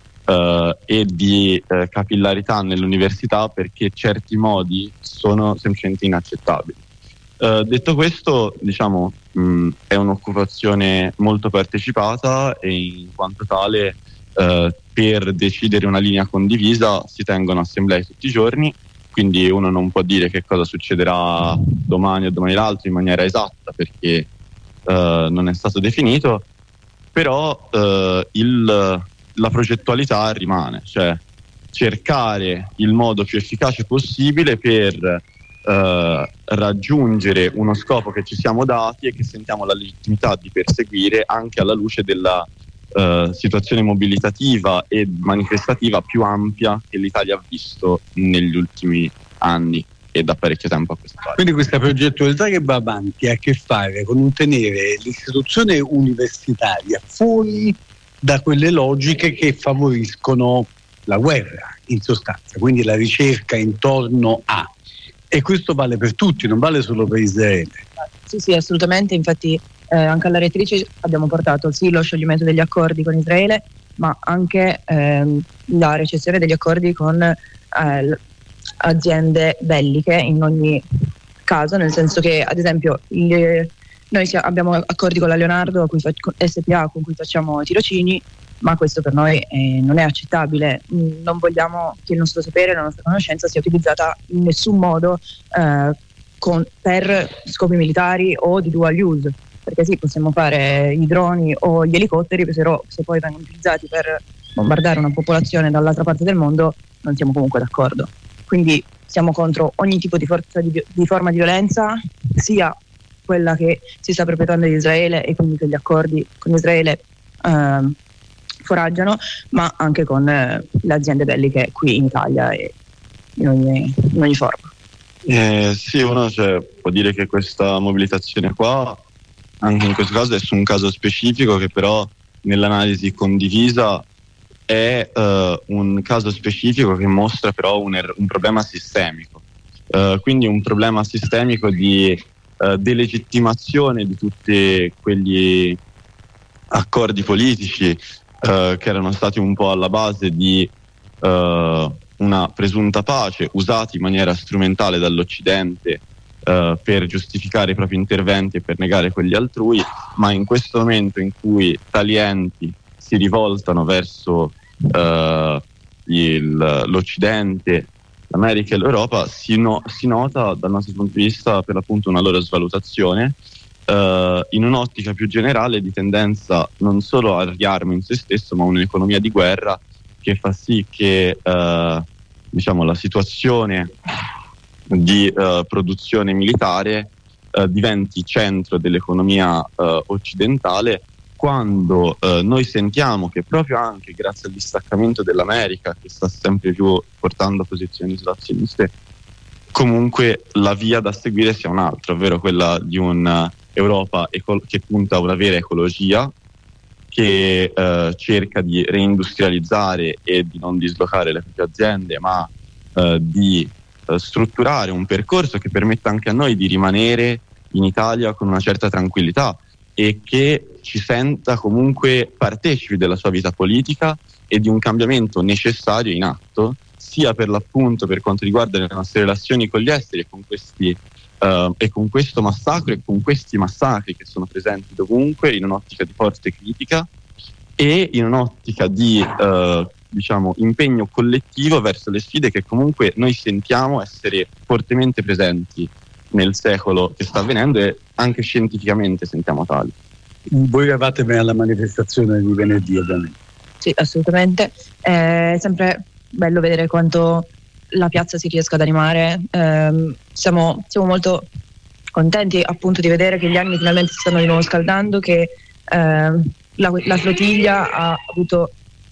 e di capillarità nell'università, perché certi modi sono semplicemente inaccettabili. Detto questo, diciamo, è un'occupazione molto partecipata e in quanto tale per decidere una linea condivisa si tengono assemblee tutti i giorni, quindi uno non può dire che cosa succederà domani o domani l'altro in maniera esatta perché non è stato definito, però la progettualità rimane, cioè cercare il modo più efficace possibile per raggiungere uno scopo che ci siamo dati e che sentiamo la legittimità di perseguire anche alla luce della situazione mobilitativa e manifestativa più ampia che l'Italia ha visto negli ultimi anni e da parecchio tempo a questa parte. Quindi questa progettualità che va avanti ha a che fare con un tenere l'istituzione universitaria fuori da quelle logiche che favoriscono la guerra, in sostanza, quindi la ricerca intorno a. E questo vale per tutti, non vale solo per Israele. Sì, assolutamente, infatti anche alla rettrice abbiamo portato sì lo scioglimento degli accordi con Israele, ma anche la recessione degli accordi con aziende belliche in ogni caso, nel senso che ad esempio noi abbiamo accordi con la Leonardo SPA con cui facciamo tirocini, ma questo per noi non è accettabile. Non vogliamo che il nostro sapere, la nostra conoscenza sia utilizzata in nessun modo per scopi militari o di dual use, perché sì, possiamo fare i droni o gli elicotteri, però se poi vengono utilizzati per bombardare una popolazione dall'altra parte del mondo non siamo comunque d'accordo. Quindi siamo contro ogni tipo di forma di violenza, sia quella che si sta perpetuando in Israele e quindi che gli accordi con Israele foraggiano, ma anche con le aziende belliche qui in Italia e in ogni forma. Sì, uno può dire che questa mobilitazione qua, anche in questo caso è su un caso specifico che però nell'analisi condivisa è un caso specifico che mostra però un problema sistemico, quindi un problema sistemico di delegittimazione di tutti quegli accordi politici che erano stati un po' alla base di una presunta pace, usati in maniera strumentale dall'Occidente per giustificare i propri interventi e per negare quelli altrui, ma in questo momento in cui tali enti si rivoltano verso l'Occidente, l'America e l'Europa, si nota dal nostro punto di vista per l'appunto una loro svalutazione in un'ottica più generale di tendenza non solo al riarmo in se stesso, ma un'economia di guerra che fa sì che la situazione di produzione militare diventi centro dell'economia occidentale, quando noi sentiamo che proprio anche grazie al distaccamento dell'America, che sta sempre più portando a posizioni isolazioniste, comunque la via da seguire sia un'altra, ovvero quella di un'Europa che punta a una vera ecologia, che cerca di reindustrializzare e di non dislocare le proprie aziende, ma di strutturare un percorso che permetta anche a noi di rimanere in Italia con una certa tranquillità e che ci senta comunque partecipi della sua vita politica e di un cambiamento necessario in atto, sia per l'appunto per quanto riguarda le nostre relazioni con gli esteri e con questi e con questo massacro e con questi massacri che sono presenti dovunque, in un'ottica di forte critica e in un'ottica di impegno collettivo verso le sfide che comunque noi sentiamo essere fortemente presenti nel secolo che sta avvenendo e anche scientificamente sentiamo tali. Voi eravate alla manifestazione di venerdì, ovviamente. Sì, assolutamente. È sempre bello vedere quanto la piazza si riesca ad animare. Siamo molto contenti appunto di vedere che gli anni finalmente si stanno di nuovo scaldando, che la flottiglia ha avuto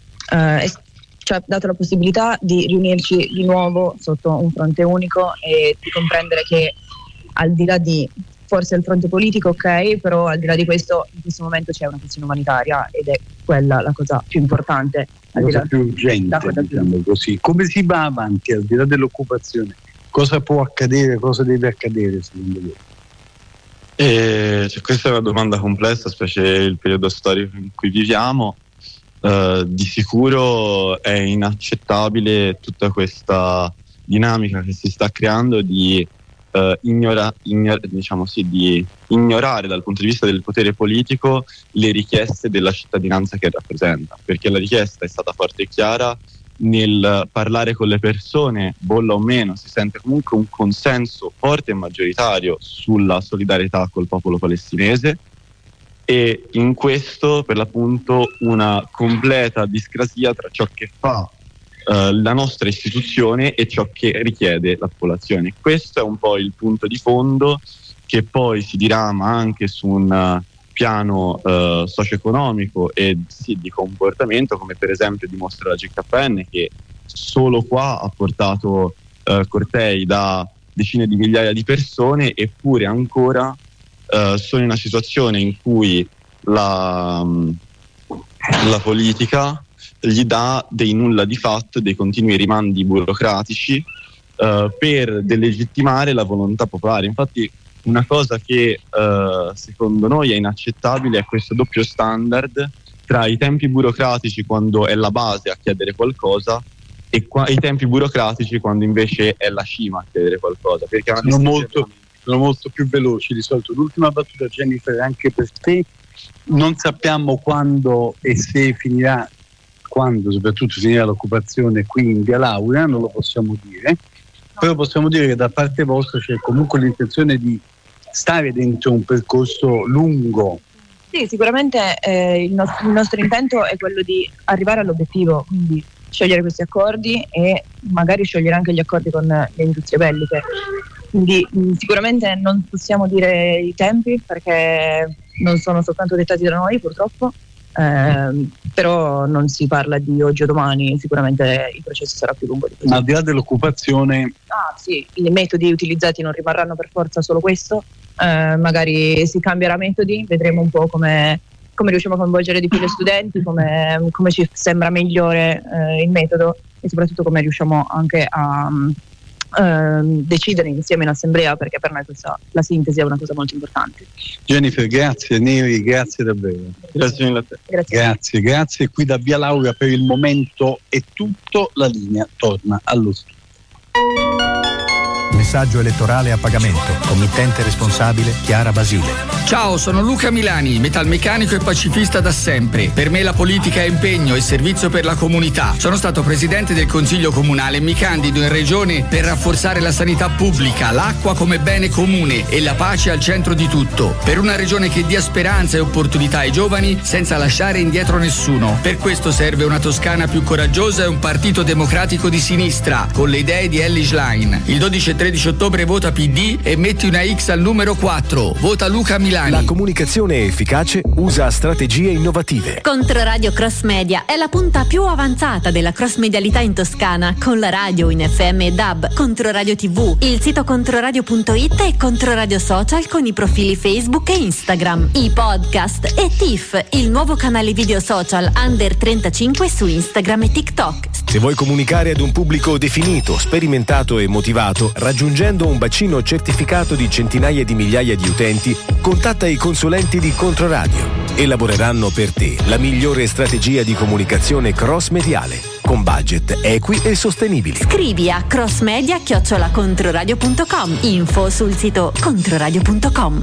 cioè dato la possibilità di riunirci di nuovo sotto un fronte unico e di comprendere che al di là di forse il fronte politico, ok, però al di là di questo in questo momento c'è una questione umanitaria ed è quella la cosa più importante, la cosa più urgente, diciamo così. Come si va avanti al di là dell'occupazione? Cosa può accadere, cosa deve accadere secondo voi? Questa è una domanda complessa, specie il periodo storico in cui viviamo. Di sicuro è inaccettabile tutta questa dinamica che si sta creando di ignorare dal punto di vista del potere politico le richieste della cittadinanza che rappresenta, perché la richiesta è stata forte e chiara nel parlare con le persone, bolla o meno, si sente comunque un consenso forte e maggioritario sulla solidarietà col popolo palestinese e in questo per l'appunto una completa discrasia tra ciò che fa la nostra istituzione e ciò che richiede la popolazione. Questo è un po' il punto di fondo che poi si dirama anche su un piano socio-economico e sì, di comportamento, come per esempio dimostra la GKN, che solo qua ha portato cortei da decine di migliaia di persone, eppure ancora sono in una situazione in cui la politica gli dà dei nulla di fatto, dei continui rimandi burocratici per delegittimare la volontà popolare. Infatti una cosa che secondo noi è inaccettabile è questo doppio standard tra i tempi burocratici quando è la base a chiedere qualcosa e i tempi burocratici quando invece è la cima a chiedere qualcosa, perché sono molto più veloci di solito. L'ultima battuta, Jennifer, anche per te: non sappiamo quando e se finirà, quando soprattutto finirà l'occupazione qui in Via Laurea, non lo possiamo dire, però possiamo dire che da parte vostra c'è comunque l'intenzione di stare dentro un percorso lungo. Sì, sicuramente il nostro intento è quello di arrivare all'obiettivo, quindi sciogliere questi accordi e magari sciogliere anche gli accordi con le industrie belliche. Quindi sicuramente non possiamo dire i tempi perché non sono soltanto dettati da noi, purtroppo, però non si parla di oggi o domani, sicuramente il processo sarà più lungo di così. Ma al di là dell'occupazione... sì, i metodi utilizzati non rimarranno per forza solo questo, magari si cambierà metodi, vedremo un po' come riusciamo a coinvolgere di più gli studenti, come ci sembra migliore il metodo e soprattutto come riusciamo anche a decidere insieme in assemblea, perché per noi la sintesi è una cosa molto importante. Jennifer, grazie. Neri, grazie davvero. Grazie mille a te. Grazie. Qui da Via Laurea per il momento è tutto, la linea torna allo studio. Messaggio elettorale a pagamento. Committente responsabile Chiara Basile. Ciao, sono Luca Milani, metalmeccanico e pacifista da sempre. Per me la politica è impegno e servizio per la comunità. Sono stato presidente del Consiglio Comunale e mi candido in regione per rafforzare la sanità pubblica, l'acqua come bene comune e la pace al centro di tutto. Per una regione che dia speranza e opportunità ai giovani senza lasciare indietro nessuno. Per questo serve una Toscana più coraggiosa e un partito democratico di sinistra, con le idee di Elly Schlein. Il 12 e 13 ottobre vota PD e metti una X al numero 4. Vota Luca Milani. La comunicazione efficace usa strategie innovative. Controradio Cross Media è la punta più avanzata della cross medialità in Toscana, con la radio in FM e DAB, Controradio TV, il sito controradio.it e Controradio Social con i profili Facebook e Instagram, i podcast e TIFF, il nuovo canale video social under 35 su Instagram e TikTok. Se vuoi comunicare ad un pubblico definito, sperimentato e motivato, raggiungendo un bacino certificato di centinaia di migliaia di utenti, contatta i consulenti di Controradio. Elaboreranno per te la migliore strategia di comunicazione cross-mediale, con budget equi e sostenibili. Scrivi a crossmedia@controradio.com. Info sul sito controradio.com.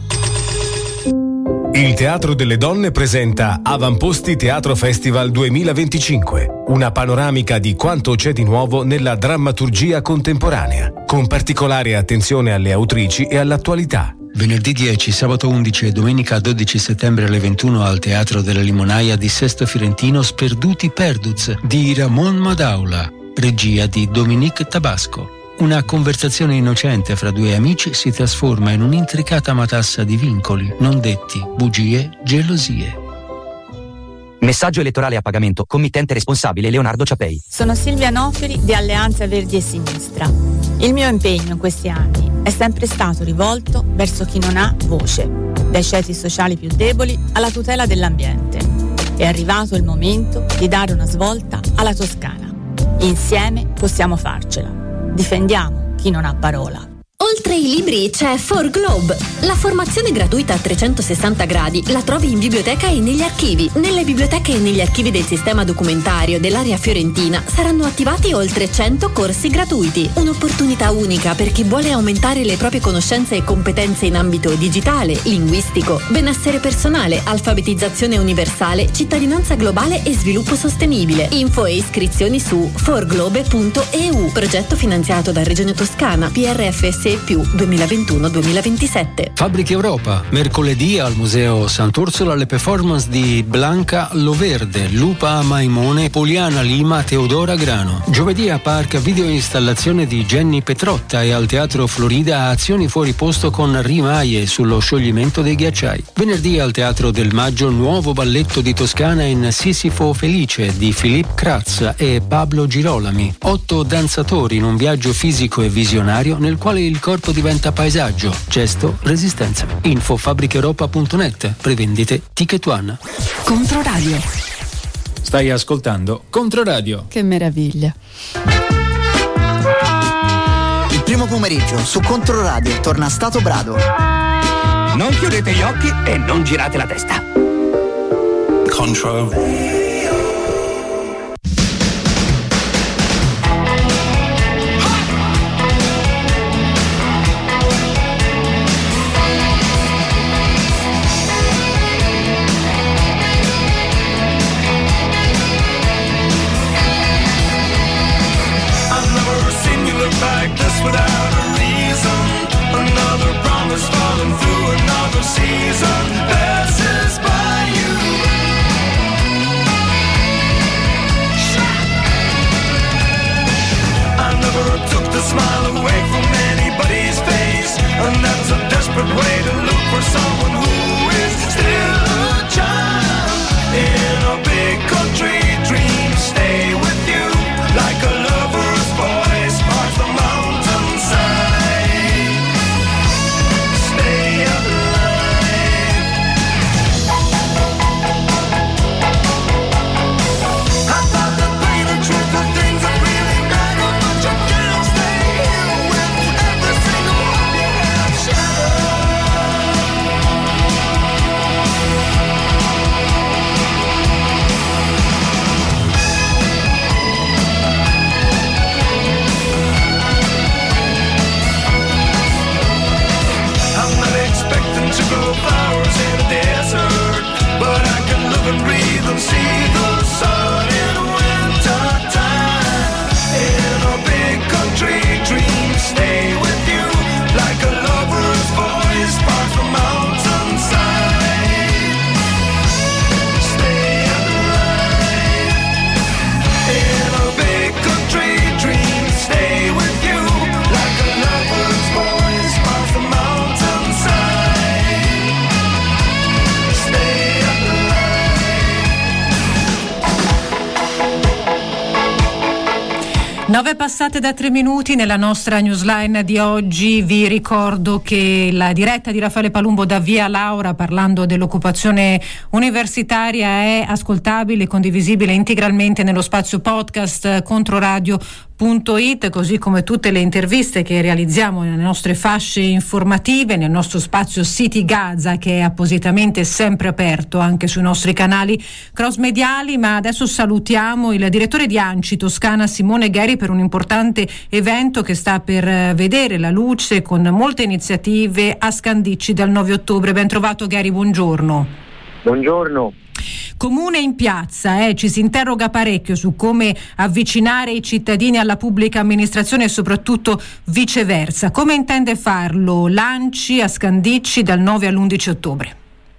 Il Teatro delle Donne presenta Avamposti Teatro Festival 2025, una panoramica di quanto c'è di nuovo nella drammaturgia contemporanea, con particolare attenzione alle autrici e all'attualità. Venerdì 10, sabato 11 e domenica 12 settembre alle 21 al Teatro della Limonaia di Sesto Fiorentino Sperduti Perduz di Ramon Madaula, regia di Dominique Tabasco. Una conversazione innocente fra due amici si trasforma in un'intricata matassa di vincoli, non detti, bugie, gelosie. Messaggio elettorale a pagamento. Committente responsabile Leonardo Ciapei. Sono Silvia Noferi di Alleanza Verdi e Sinistra. Il mio impegno in questi anni è sempre stato rivolto verso chi non ha voce, dai ceti sociali più deboli alla tutela dell'ambiente. È arrivato il momento di dare una svolta alla Toscana. Insieme possiamo farcela. Difendiamo chi non ha parola. Oltre ai libri c'è For Globe, la formazione gratuita a 360 gradi la trovi in biblioteca e negli archivi. Nelle biblioteche e negli archivi del sistema documentario dell'area fiorentina saranno attivati oltre 100 corsi gratuiti. Un'opportunità unica per chi vuole aumentare le proprie conoscenze e competenze in ambito digitale, linguistico, benessere personale, alfabetizzazione universale, cittadinanza globale e sviluppo sostenibile. Info e iscrizioni su forglobe.eu. Progetto finanziato da Regione Toscana, PRFSE 2021-2027. Fabbrica Europa, mercoledì al Museo Sant'Orsola le performance di Blanca Loverde, Lupa Maimone, Poliana Lima, Teodora Grano. Giovedì a Park video installazione di Jenny Petrotta e al Teatro Florida azioni fuori posto con rimaie sullo scioglimento dei ghiacciai. Venerdì al Teatro del Maggio nuovo balletto di Toscana in Sisifo Felice di Philippe Kratz e Pablo Girolami. 8 danzatori in un viaggio fisico e visionario nel quale il corpo diventa paesaggio, gesto, resistenza. Info fabbricaeuropa.net, prevendite Ticket One. Controradio. Stai ascoltando Controradio. Che meraviglia. Il primo pomeriggio su Controradio torna Stato Brado. Non chiudete gli occhi e non girate la testa. Control. Like this without a reason, another promise falling through another season passes by you. I never took the smile away from anybody's face, and that's a desperate way to look for someone who is still a child in a big country dream. Stay with you like a lover's voice parts the mountainside. Stay alive. I thought the pain and truth are things that really matter, but you can't stay here with every single one you have I'm not expecting to grow flowers in a desert, but I can live and breathe and see the sun in winter time. In a big country dream, stay with you like a lover's voice parts the mountainside. Stay alive. In a big country dream, stay with you like a lover's voice parts the mountainside. Stay alive. 9 passate da 3 minuti nella nostra newsline di oggi. Vi ricordo che la diretta di Raffaele Palumbo da Via Laura parlando dell'occupazione universitaria è ascoltabile e condivisibile integralmente nello spazio podcast controradio.it, così come tutte le interviste che realizziamo nelle nostre fasce informative, nel nostro spazio City Gaza, che è appositamente sempre aperto anche sui nostri canali cross mediali. Ma adesso salutiamo il direttore di ANCI Toscana Simone Gheri per un importante evento che sta per vedere la luce con molte iniziative a Scandicci dal 9 ottobre. Ben trovato Gheri, buongiorno. Buongiorno. Comune in piazza, ci si interroga parecchio su come avvicinare i cittadini alla pubblica amministrazione e soprattutto viceversa. Come intende farlo l'ANCI a Scandicci dal 9 all'11 ottobre?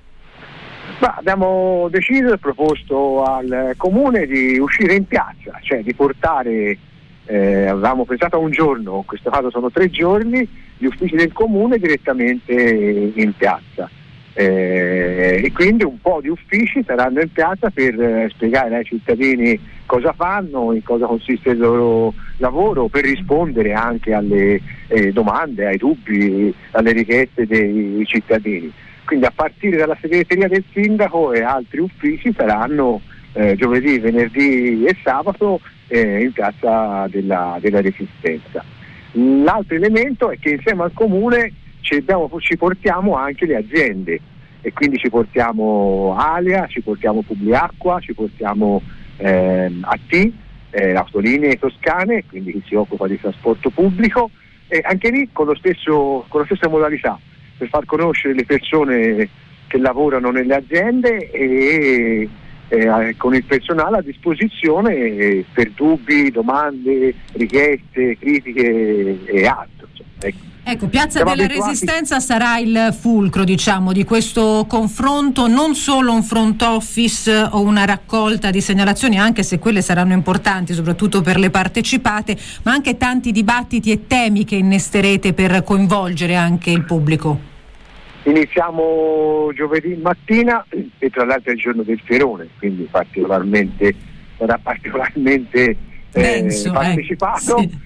Abbiamo deciso e proposto al Comune di uscire in piazza, cioè di portare, avevamo pensato a un giorno, in questo caso sono 3 giorni, gli uffici del Comune direttamente in piazza. E quindi un po' di uffici saranno in piazza per spiegare ai cittadini cosa fanno, in cosa consiste il loro lavoro, per rispondere anche alle domande, ai dubbi, alle richieste dei cittadini. Quindi a partire dalla segreteria del sindaco e altri uffici saranno giovedì, venerdì e sabato in piazza della Resistenza. L'altro elemento è che insieme al Comune ci portiamo anche le aziende, e quindi ci portiamo Alia, ci portiamo Publiacqua, ci portiamo AT, Autolinee Toscane, quindi chi si occupa di trasporto pubblico, e anche lì con la stessa modalità, per far conoscere le persone che lavorano nelle aziende e con il personale a disposizione per dubbi, domande, richieste, critiche e altro. Ecco. Ecco, Piazza della Resistenza sarà il fulcro, diciamo, di questo confronto, non solo un front office o una raccolta di segnalazioni, anche se quelle saranno importanti soprattutto per le partecipate, ma anche tanti dibattiti e temi che innesterete per coinvolgere anche il pubblico. Iniziamo giovedì mattina e tra l'altro è il giorno del Fierone, quindi sarà particolarmente partecipato. Sì.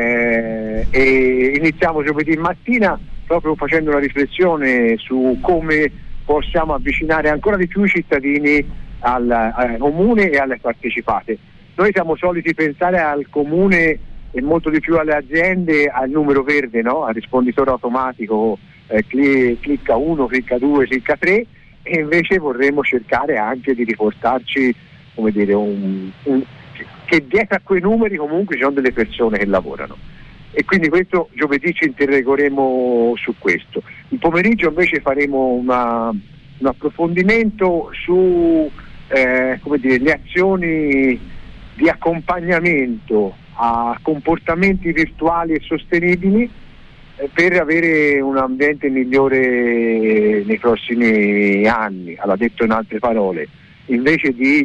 E iniziamo giovedì mattina proprio facendo una riflessione su come possiamo avvicinare ancora di più i cittadini al comune e alle partecipate. Noi siamo soliti pensare al comune e molto di più alle aziende al numero verde, no? Al risponditore automatico, clicca 1, clicca 2, clicca 3, e invece vorremmo cercare anche di riportarci, come dire, che dietro a quei numeri comunque ci sono delle persone che lavorano, e quindi questo giovedì ci interrogheremo su questo. Il pomeriggio invece faremo un approfondimento su le azioni di accompagnamento a comportamenti virtuali e sostenibili per avere un ambiente migliore nei prossimi anni. Allora, detto in altre parole, invece di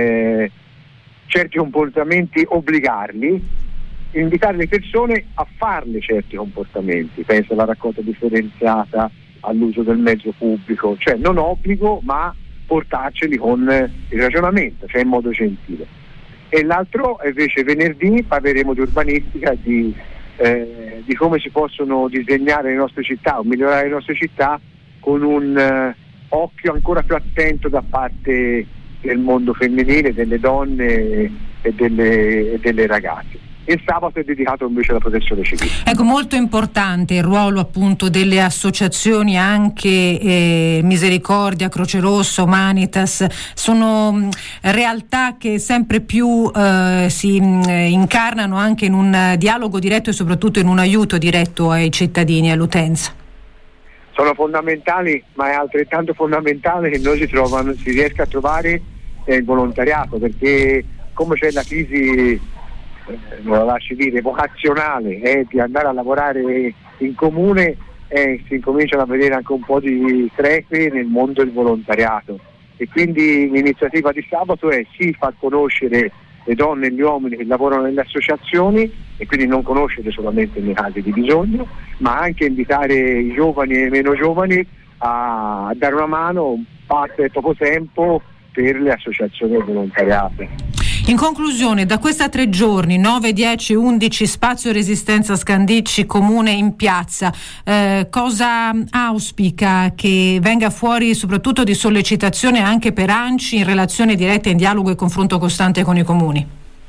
certi comportamenti obbligarli, invitare le persone a farle certi comportamenti. Penso alla raccolta differenziata, all'uso del mezzo pubblico, cioè non obbligo ma portarceli con il ragionamento, cioè in modo gentile. E l'altro invece venerdì parleremo di urbanistica, di come si possono disegnare le nostre città o migliorare le nostre città con un occhio ancora più attento da parte del mondo femminile, delle donne e delle ragazze. Il sabato è dedicato invece alla protezione civile. Ecco, molto importante il ruolo appunto delle associazioni, anche Misericordia, Croce Rossa, Humanitas, sono realtà che sempre più si incarnano anche in un dialogo diretto e soprattutto in un aiuto diretto ai cittadini e all'utenza. Sono fondamentali, ma è altrettanto fondamentale che noi si riesca a trovare il volontariato, perché come c'è la crisi, me lo lasci dire, vocazionale, di andare a lavorare in comune, si incominciano a vedere anche un po' di crepe nel mondo del volontariato, e quindi l'iniziativa di sabato è sì far conoscere le donne e gli uomini che lavorano nelle associazioni, e quindi non conoscere solamente nei casi di bisogno, ma anche invitare i giovani e i meno giovani a dare una mano, parte poco tempo, per le associazioni del volontariato. In conclusione, da questa 3 giorni, 9, 10, 11, Spazio Resistenza Scandicci, Comune in piazza, cosa auspica che venga fuori soprattutto di sollecitazione anche per ANCI in relazione diretta, in dialogo e confronto costante con i comuni?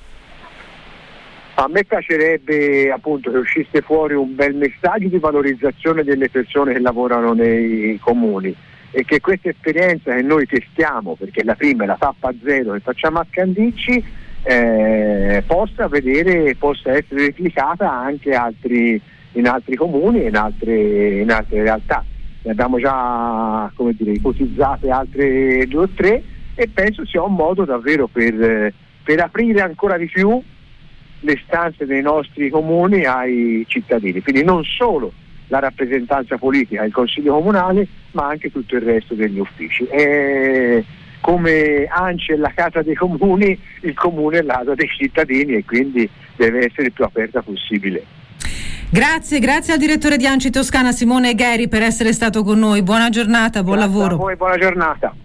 A me piacerebbe appunto che uscisse fuori un bel messaggio di valorizzazione delle persone che lavorano nei comuni, e che questa esperienza che noi testiamo, perché la prima è la tappa zero che facciamo a Scandicci, possa essere replicata anche in altri comuni e in altre realtà. Ne abbiamo già, ipotizzate altre 2 o 3, e penso sia un modo davvero per aprire ancora di più le stanze dei nostri comuni ai cittadini, quindi non solo la rappresentanza politica, il consiglio comunale, ma anche tutto il resto degli uffici. E come ANCI è la casa dei comuni, il comune è la casa dei cittadini, e quindi deve essere il più aperta possibile. Grazie al direttore di ANCI Toscana, Simone Gheri, per essere stato con noi. Buona giornata, buon lavoro. A voi, buona giornata.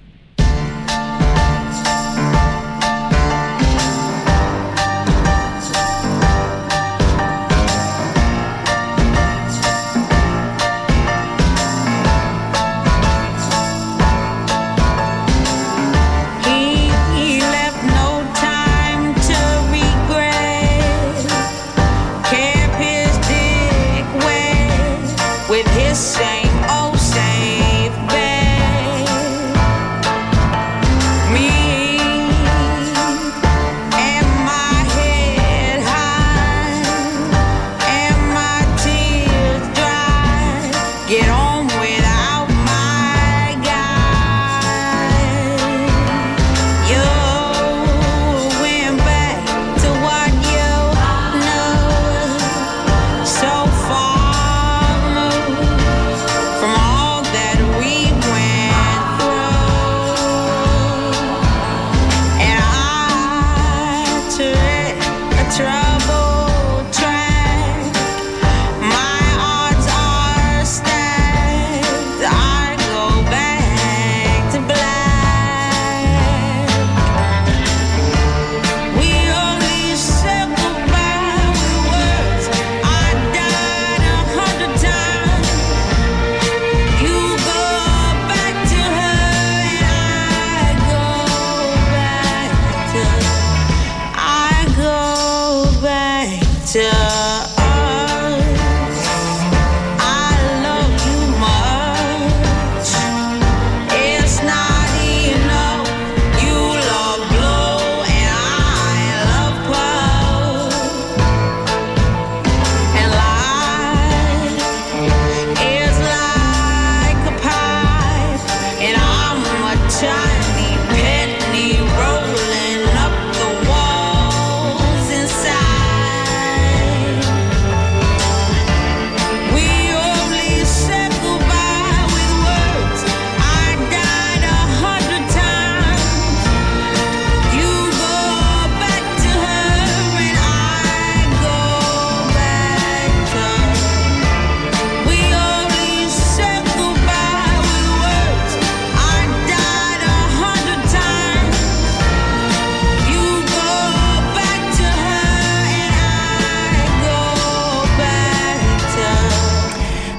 Same old same bed.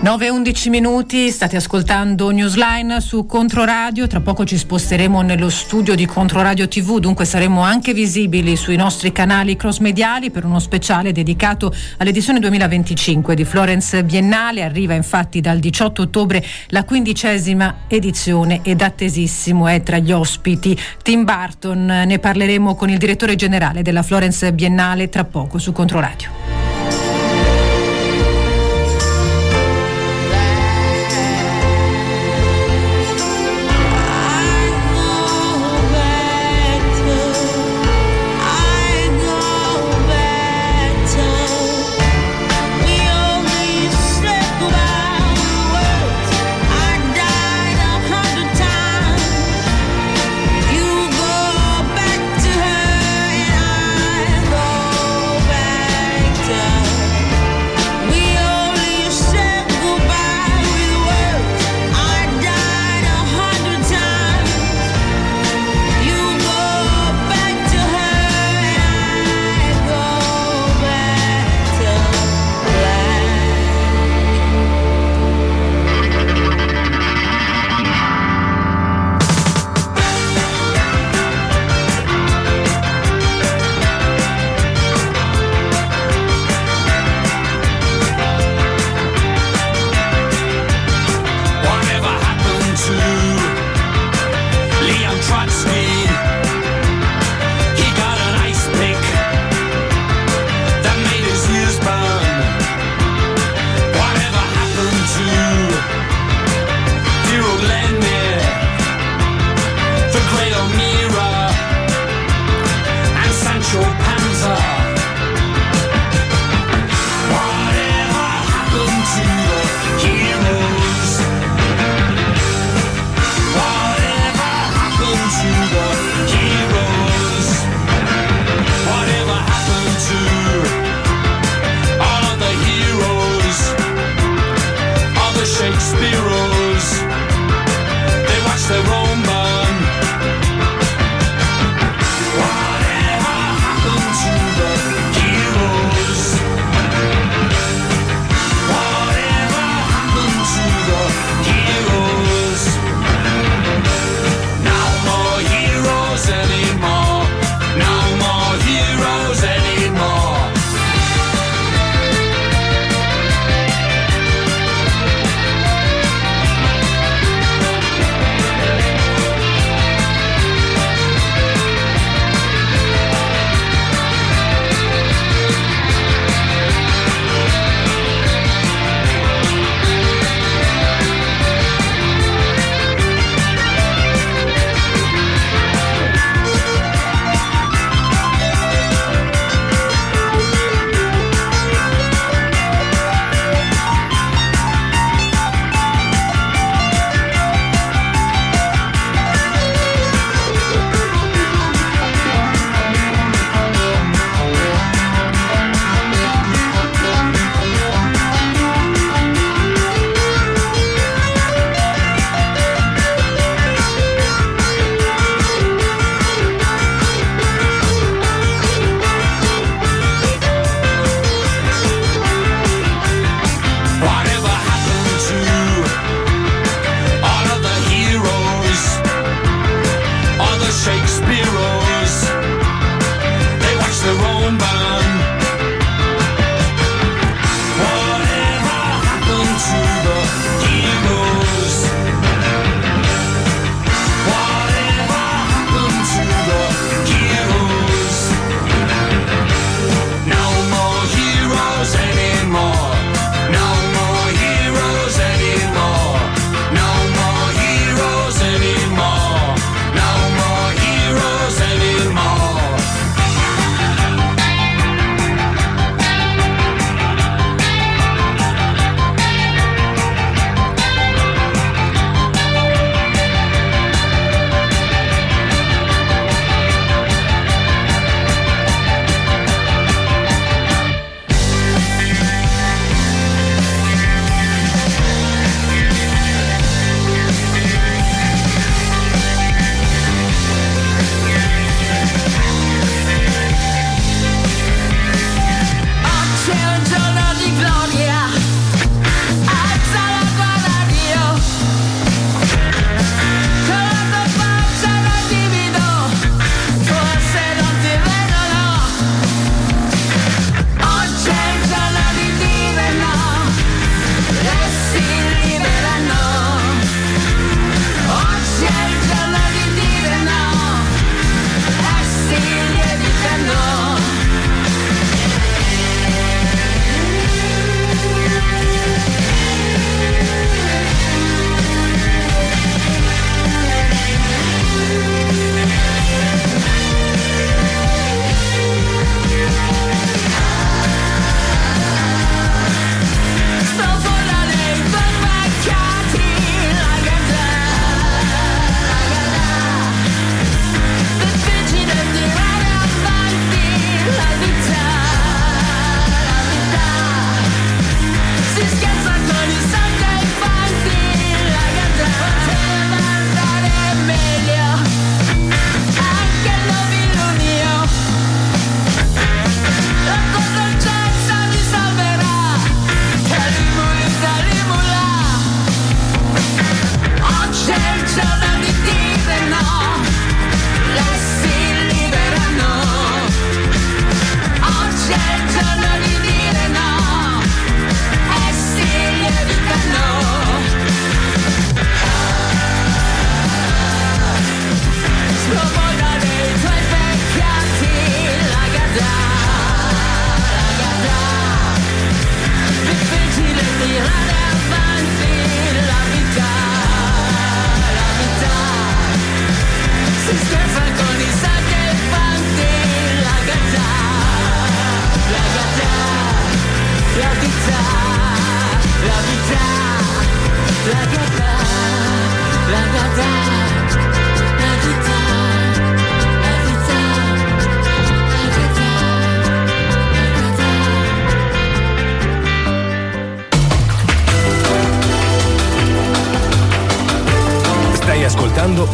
9:11 minuti, state ascoltando Newsline su Controradio. Tra poco ci sposteremo nello studio di Controradio TV, dunque saremo anche visibili sui nostri canali cross-mediali per uno speciale dedicato all'edizione 2025 di Florence Biennale. Arriva infatti dal 18 ottobre la 15ª edizione ed attesissimo è tra gli ospiti Tim Burton. Ne parleremo con il direttore generale della Florence Biennale tra poco su Controradio.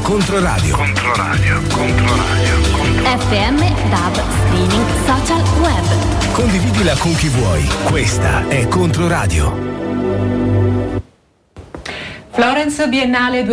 Controradio. FM, DAB, streaming, social, web. Condividila con chi vuoi. Questa è Controradio. Florence Biennale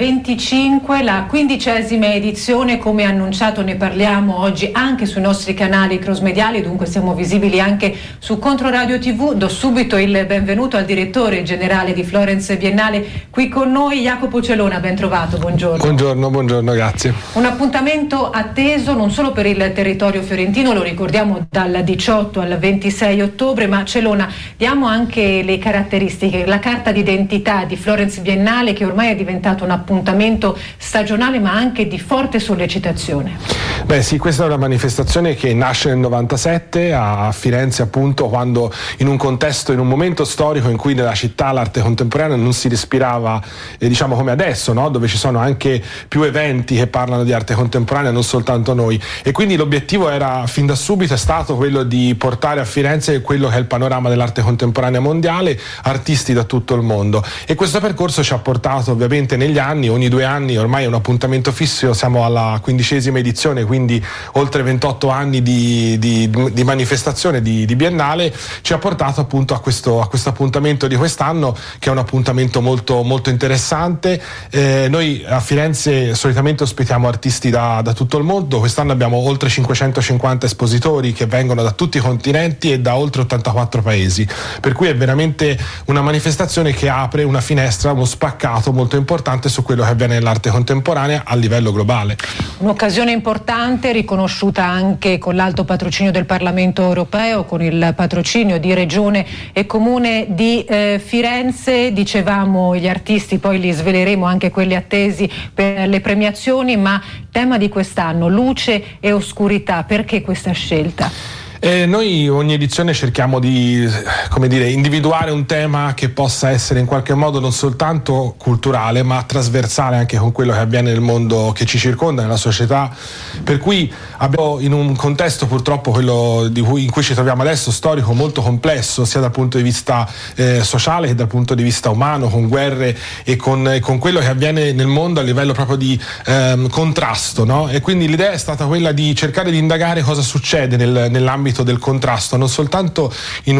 2025, la 15ª edizione, come annunciato ne parliamo oggi anche sui nostri canali cross-mediali, dunque siamo visibili anche su Controradio TV. Do subito il benvenuto al direttore generale di Florence Biennale qui con noi, Jacopo Celona, ben trovato, buongiorno. Buongiorno, grazie. Un appuntamento atteso non solo per il territorio fiorentino, lo ricordiamo dal 18 al 26 ottobre, ma Celona, diamo anche le caratteristiche, la carta d'identità di Florence Biennale, che ormai è diventato un appuntamento stagionale ma anche di forte sollecitazione. Beh sì, questa è una manifestazione che nasce nel 97 a Firenze, appunto, quando in un contesto, in un momento storico in cui nella città l'arte contemporanea non si respirava diciamo come adesso, no? Dove ci sono anche più eventi che parlano di arte contemporanea, non soltanto noi, e quindi l'obiettivo era fin da subito è stato quello di portare a Firenze quello che è il panorama dell'arte contemporanea mondiale, artisti da tutto il mondo, e questo percorso ci ha portato ovviamente negli anni, ogni 2 anni ormai è un appuntamento fisso, siamo alla 15ª edizione, quindi oltre 28 anni di manifestazione di Biennale, ci ha portato appunto a questo appuntamento di quest'anno, che è un appuntamento molto, molto interessante. Noi a Firenze solitamente ospitiamo artisti da tutto il mondo, quest'anno abbiamo oltre 550 espositori che vengono da tutti i continenti e da oltre 84 paesi, per cui è veramente una manifestazione che apre una finestra, uno spaccato molto importante su quello che avviene nell'arte contemporanea a livello globale. Un'occasione importante, riconosciuta anche con l'alto patrocinio del Parlamento europeo, con il patrocinio di Regione e Comune di Firenze. Dicevamo gli artisti, poi li sveleremo, anche quelli attesi per le premiazioni, ma tema di quest'anno, luce e oscurità, perché questa scelta? Noi ogni edizione cerchiamo di, come dire, individuare un tema che possa essere in qualche modo non soltanto culturale ma trasversale anche con quello che avviene nel mondo che ci circonda, nella società, per cui abbiamo, in un contesto purtroppo quello in cui ci troviamo adesso, storico, molto complesso sia dal punto di vista sociale che dal punto di vista umano, con guerre e con quello che avviene nel mondo a livello proprio di contrasto, no? E quindi l'idea è stata quella di cercare di indagare cosa succede nell'ambito del contrasto, non soltanto in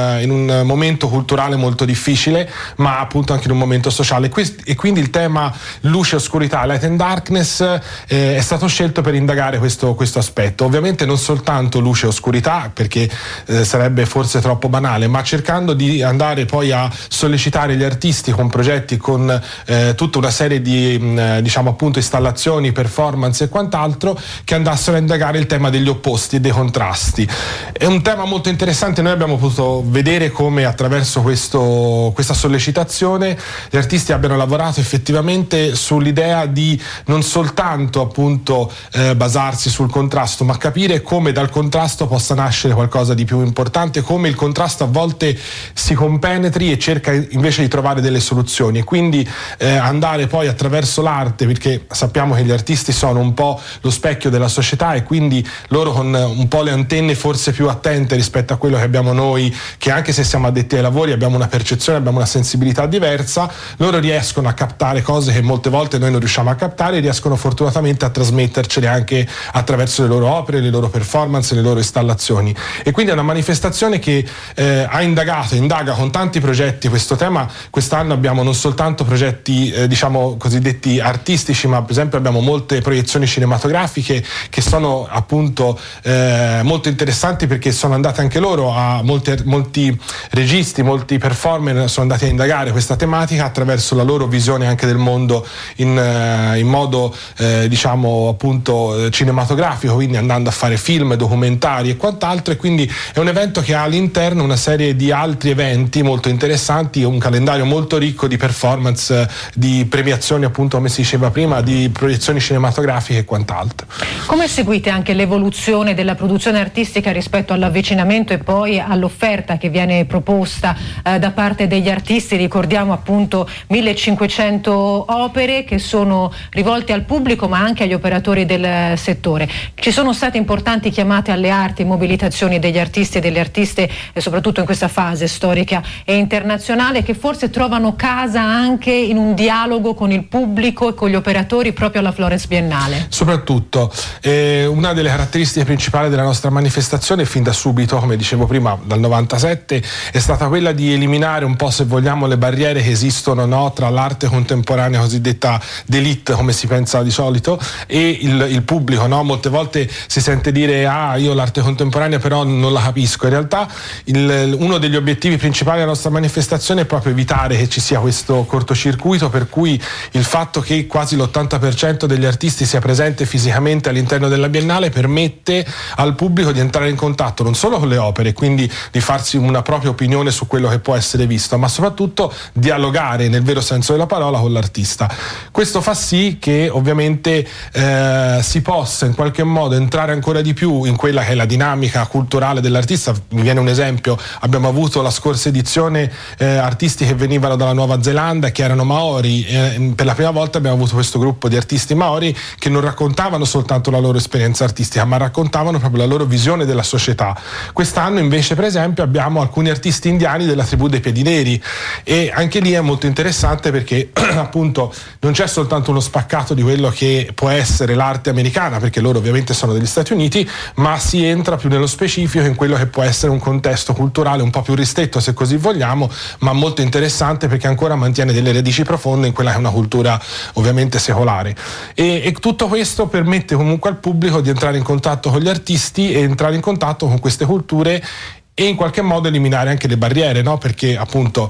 un momento culturale molto difficile, ma appunto anche in un momento sociale, e quindi il tema luce e oscurità, light and darkness, è stato scelto per indagare questo aspetto. Ovviamente non soltanto luce e oscurità, perché sarebbe forse troppo banale, ma cercando di andare poi a sollecitare gli artisti con progetti, con tutta una serie di diciamo appunto installazioni, performance e quant'altro, che andassero a indagare il tema degli opposti e dei contrasti. È un tema molto interessante. Noi abbiamo potuto vedere come attraverso questa sollecitazione gli artisti abbiano lavorato effettivamente sull'idea di non soltanto appunto basarsi sul contrasto, ma capire come dal contrasto possa nascere qualcosa di più importante, come il contrasto a volte si compenetri e cerca invece di trovare delle soluzioni, e quindi andare poi attraverso l'arte, perché sappiamo che gli artisti sono un po' lo specchio della società, e quindi loro con un po' le antenne forse più attente rispetto a quello che abbiamo noi, che anche se siamo addetti ai lavori abbiamo una percezione, abbiamo una sensibilità diversa, loro riescono a captare cose che molte volte noi non riusciamo a captare, e riescono fortunatamente a trasmettercele anche attraverso le loro opere, le loro performance, le loro installazioni. E quindi è una manifestazione che indaga con tanti progetti questo tema. Quest'anno abbiamo non soltanto progetti diciamo cosiddetti artistici, ma per esempio abbiamo molte proiezioni cinematografiche che sono appunto molto interessanti, perché sono andate anche loro a molti registi, molti performer sono andati a indagare questa tematica attraverso la loro visione anche del mondo in modo diciamo appunto cinematografico, quindi andando a fare film, documentari e quant'altro, e quindi è un evento che ha all'interno una serie di altri eventi molto interessanti, un calendario molto ricco di performance, di premiazioni, appunto come si diceva prima, di proiezioni cinematografiche e quant'altro. Come seguite anche l'evoluzione della produzione artistica storica rispetto all'avvicinamento e poi all'offerta che viene proposta da parte degli artisti. Ricordiamo appunto 1500 opere che sono rivolte al pubblico ma anche agli operatori del settore. Ci sono state importanti chiamate alle arti, mobilitazioni degli artisti e delle artiste, soprattutto in questa fase storica e internazionale, che forse trovano casa anche in un dialogo con il pubblico e con gli operatori proprio alla Florence Biennale. Soprattutto una delle caratteristiche principali della nostra manifestazione fin da subito, come dicevo prima, dal 97, è stata quella di eliminare un po', se vogliamo, le barriere che esistono, no, tra l'arte contemporanea cosiddetta d'élite, come si pensa di solito, e il pubblico, no? Molte volte si sente dire io l'arte contemporanea però non la capisco. In realtà uno degli obiettivi principali della nostra manifestazione è proprio evitare che ci sia questo cortocircuito, per cui il fatto che quasi l'80% degli artisti sia presente fisicamente all'interno della Biennale permette al pubblico di entrare in contatto non solo con le opere, quindi di farsi una propria opinione su quello che può essere visto, ma soprattutto dialogare nel vero senso della parola con l'artista. Questo fa sì che ovviamente si possa in qualche modo entrare ancora di più in quella che è la dinamica culturale dell'artista. Mi viene un esempio: abbiamo avuto la scorsa edizione artisti che venivano dalla Nuova Zelanda, che erano maori, per la prima volta abbiamo avuto questo gruppo di artisti maori che non raccontavano soltanto la loro esperienza artistica, ma raccontavano proprio la loro visione della società. Quest'anno invece, per esempio, abbiamo alcuni artisti indiani della tribù dei Piedi Neri, e anche lì è molto interessante perché appunto non c'è soltanto uno spaccato di quello che può essere l'arte americana, perché loro ovviamente sono degli Stati Uniti, ma si entra più nello specifico in quello che può essere un contesto culturale un po' più ristretto, se così vogliamo, ma molto interessante perché ancora mantiene delle radici profonde in quella che è una cultura ovviamente secolare. E tutto questo permette comunque al pubblico di entrare in contatto con gli artisti e entrare in contatto con queste culture e in qualche modo eliminare anche le barriere, no? Perché appunto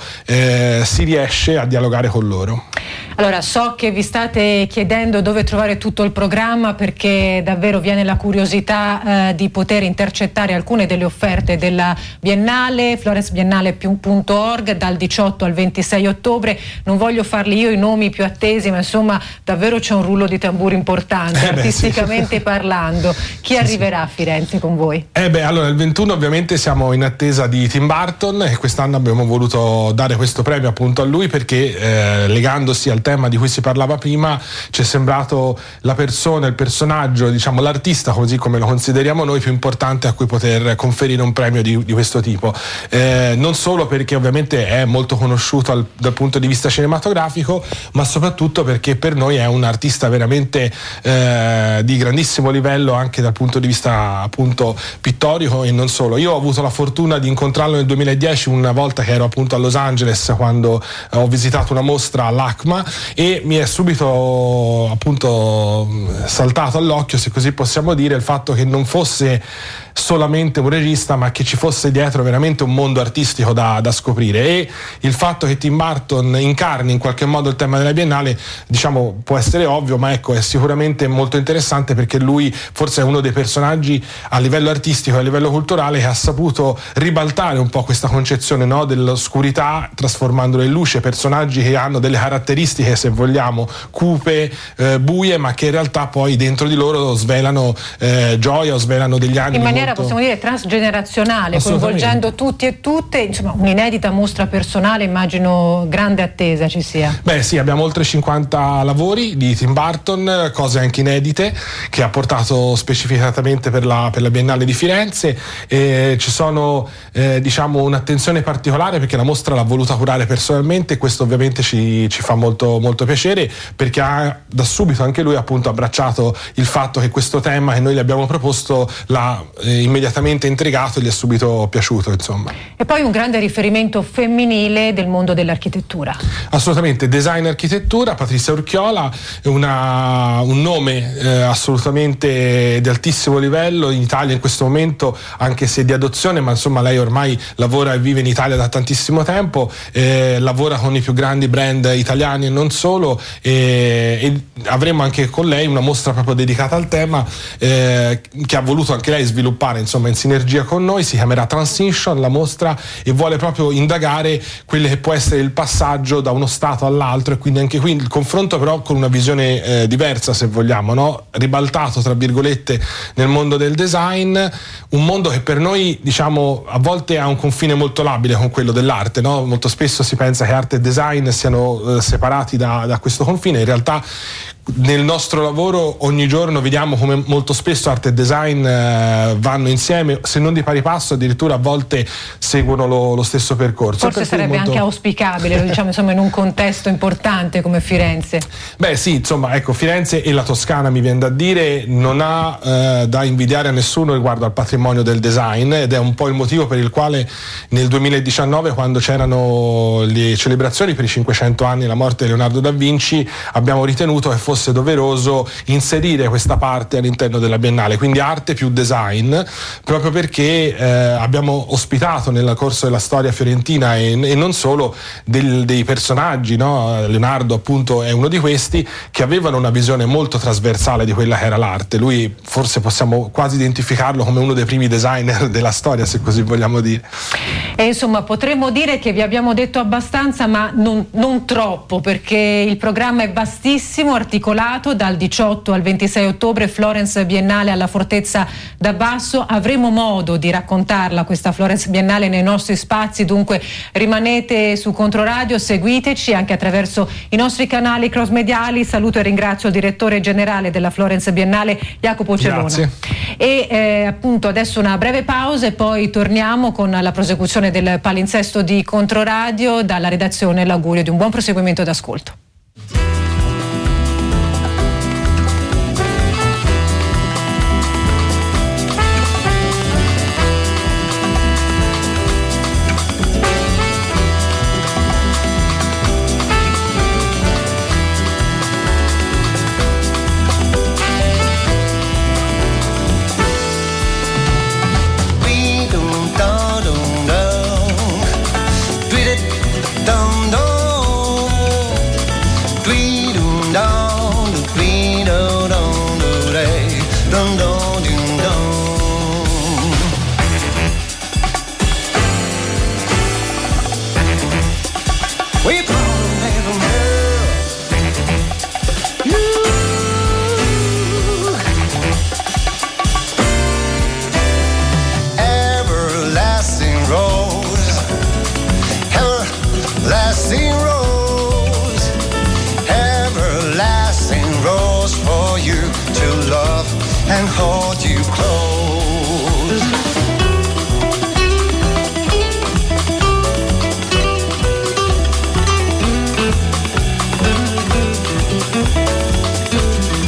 si riesce a dialogare con loro. Allora, so che vi state chiedendo dove trovare tutto il programma, perché davvero viene la curiosità di poter intercettare alcune delle offerte della Biennale, florencebiennale.org, dal 18 al 26 ottobre. Non voglio farli io i nomi più attesi, ma insomma davvero c'è un rullo di tamburi importante, artisticamente parlando. Chi arriverà a Firenze con voi? Allora il 21 ovviamente siamo in attesa di Tim Burton, e quest'anno abbiamo voluto dare questo premio appunto a lui perché legandosi al tema di cui si parlava prima ci è sembrato la persona, il personaggio, diciamo l'artista, così come lo consideriamo noi, più importante a cui poter conferire un premio di questo tipo, non solo perché ovviamente è molto conosciuto dal punto di vista cinematografico, ma soprattutto perché per noi è un artista veramente di grandissimo livello anche dal punto di vista appunto pittorico, e non solo. Io ho avuto la fortuna di incontrarlo nel 2010, una volta che ero appunto a Los Angeles quando ho visitato una mostra all'ACMA, e mi è subito appunto saltato all'occhio, se così possiamo dire, il fatto che non fosse solamente un regista, ma che ci fosse dietro veramente un mondo artistico da scoprire, e il fatto che Tim Burton incarni in qualche modo il tema della Biennale, diciamo, può essere ovvio, ma ecco, è sicuramente molto interessante perché lui forse è uno dei personaggi a livello artistico e a livello culturale che ha saputo ribaltare un po' questa concezione, no, dell'oscurità, trasformandola in luce, personaggi che hanno delle caratteristiche, se vogliamo, cupe, buie, ma che in realtà poi dentro di loro svelano gioia o svelano degli anni. In maniera, possiamo dire, transgenerazionale, coinvolgendo tutti e tutte, insomma un'inedita mostra personale, immagino grande attesa ci sia. Sì, abbiamo oltre 50 lavori di Tim Burton, cose anche inedite che ha portato specificatamente per la Biennale di Firenze, e ci sono diciamo un'attenzione particolare perché la mostra l'ha voluta curare personalmente, e questo ovviamente ci fa molto, molto piacere, perché ha da subito anche lui appunto abbracciato il fatto che questo tema che noi gli abbiamo proposto l'ha immediatamente intrigato e gli è subito piaciuto, insomma. E poi un grande riferimento femminile del mondo dell'architettura. Assolutamente, design architettura, Patrizia Urchiola, un nome assolutamente di altissimo livello in Italia in questo momento, anche se di adozione, ma insomma lei ormai lavora e vive in Italia da tantissimo tempo, lavora con i più grandi brand italiani e non solo, e avremo anche con lei una mostra proprio dedicata al tema, che ha voluto anche lei sviluppare sviluppare insomma in sinergia con noi. Si chiamerà Transition la mostra e vuole proprio indagare quello che può essere il passaggio da uno stato all'altro, e quindi anche qui il confronto però con una visione diversa, se vogliamo, no? Ribaltato tra virgolette nel mondo del design, un mondo che per noi diciamo a volte ha un confine molto labile con quello dell'arte, no? Molto spesso si pensa che arte e design siano separati da questo confine. In realtà nel nostro lavoro ogni giorno vediamo come molto spesso arte e design vanno insieme, se non di pari passo addirittura a volte seguono lo stesso percorso. Forse sarebbe anche auspicabile, lo diciamo insomma in un contesto importante come Firenze. Beh sì, insomma ecco, Firenze e la Toscana, mi viene da dire, non ha da invidiare a nessuno riguardo al patrimonio del design, ed è un po' il motivo per il quale nel 2019, quando c'erano le celebrazioni per i 500 anni della morte di Leonardo da Vinci, abbiamo ritenuto che fosse doveroso inserire questa parte all'interno della Biennale, quindi arte più design, proprio perché abbiamo ospitato nel corso della storia fiorentina e non solo dei personaggi, no? Leonardo appunto è uno di questi, che avevano una visione molto trasversale di quella che era l'arte. Lui forse possiamo quasi identificarlo come uno dei primi designer della storia, se così vogliamo dire. E insomma potremmo dire che vi abbiamo detto abbastanza, ma non troppo, perché il programma è vastissimo, articolato dal 18 al 26 ottobre, Florence Biennale alla Fortezza d'Abbasso. Avremo modo di raccontarla questa Florence Biennale nei nostri spazi, dunque rimanete su Controradio, seguiteci anche attraverso i nostri canali cross-mediali. Saluto e ringrazio il direttore generale della Florence Biennale, Jacopo Cellona. Grazie. E appunto adesso una breve pausa e poi torniamo con la prosecuzione del palinsesto di Controradio. Dalla redazione l'augurio di un buon proseguimento d'ascolto. And hold you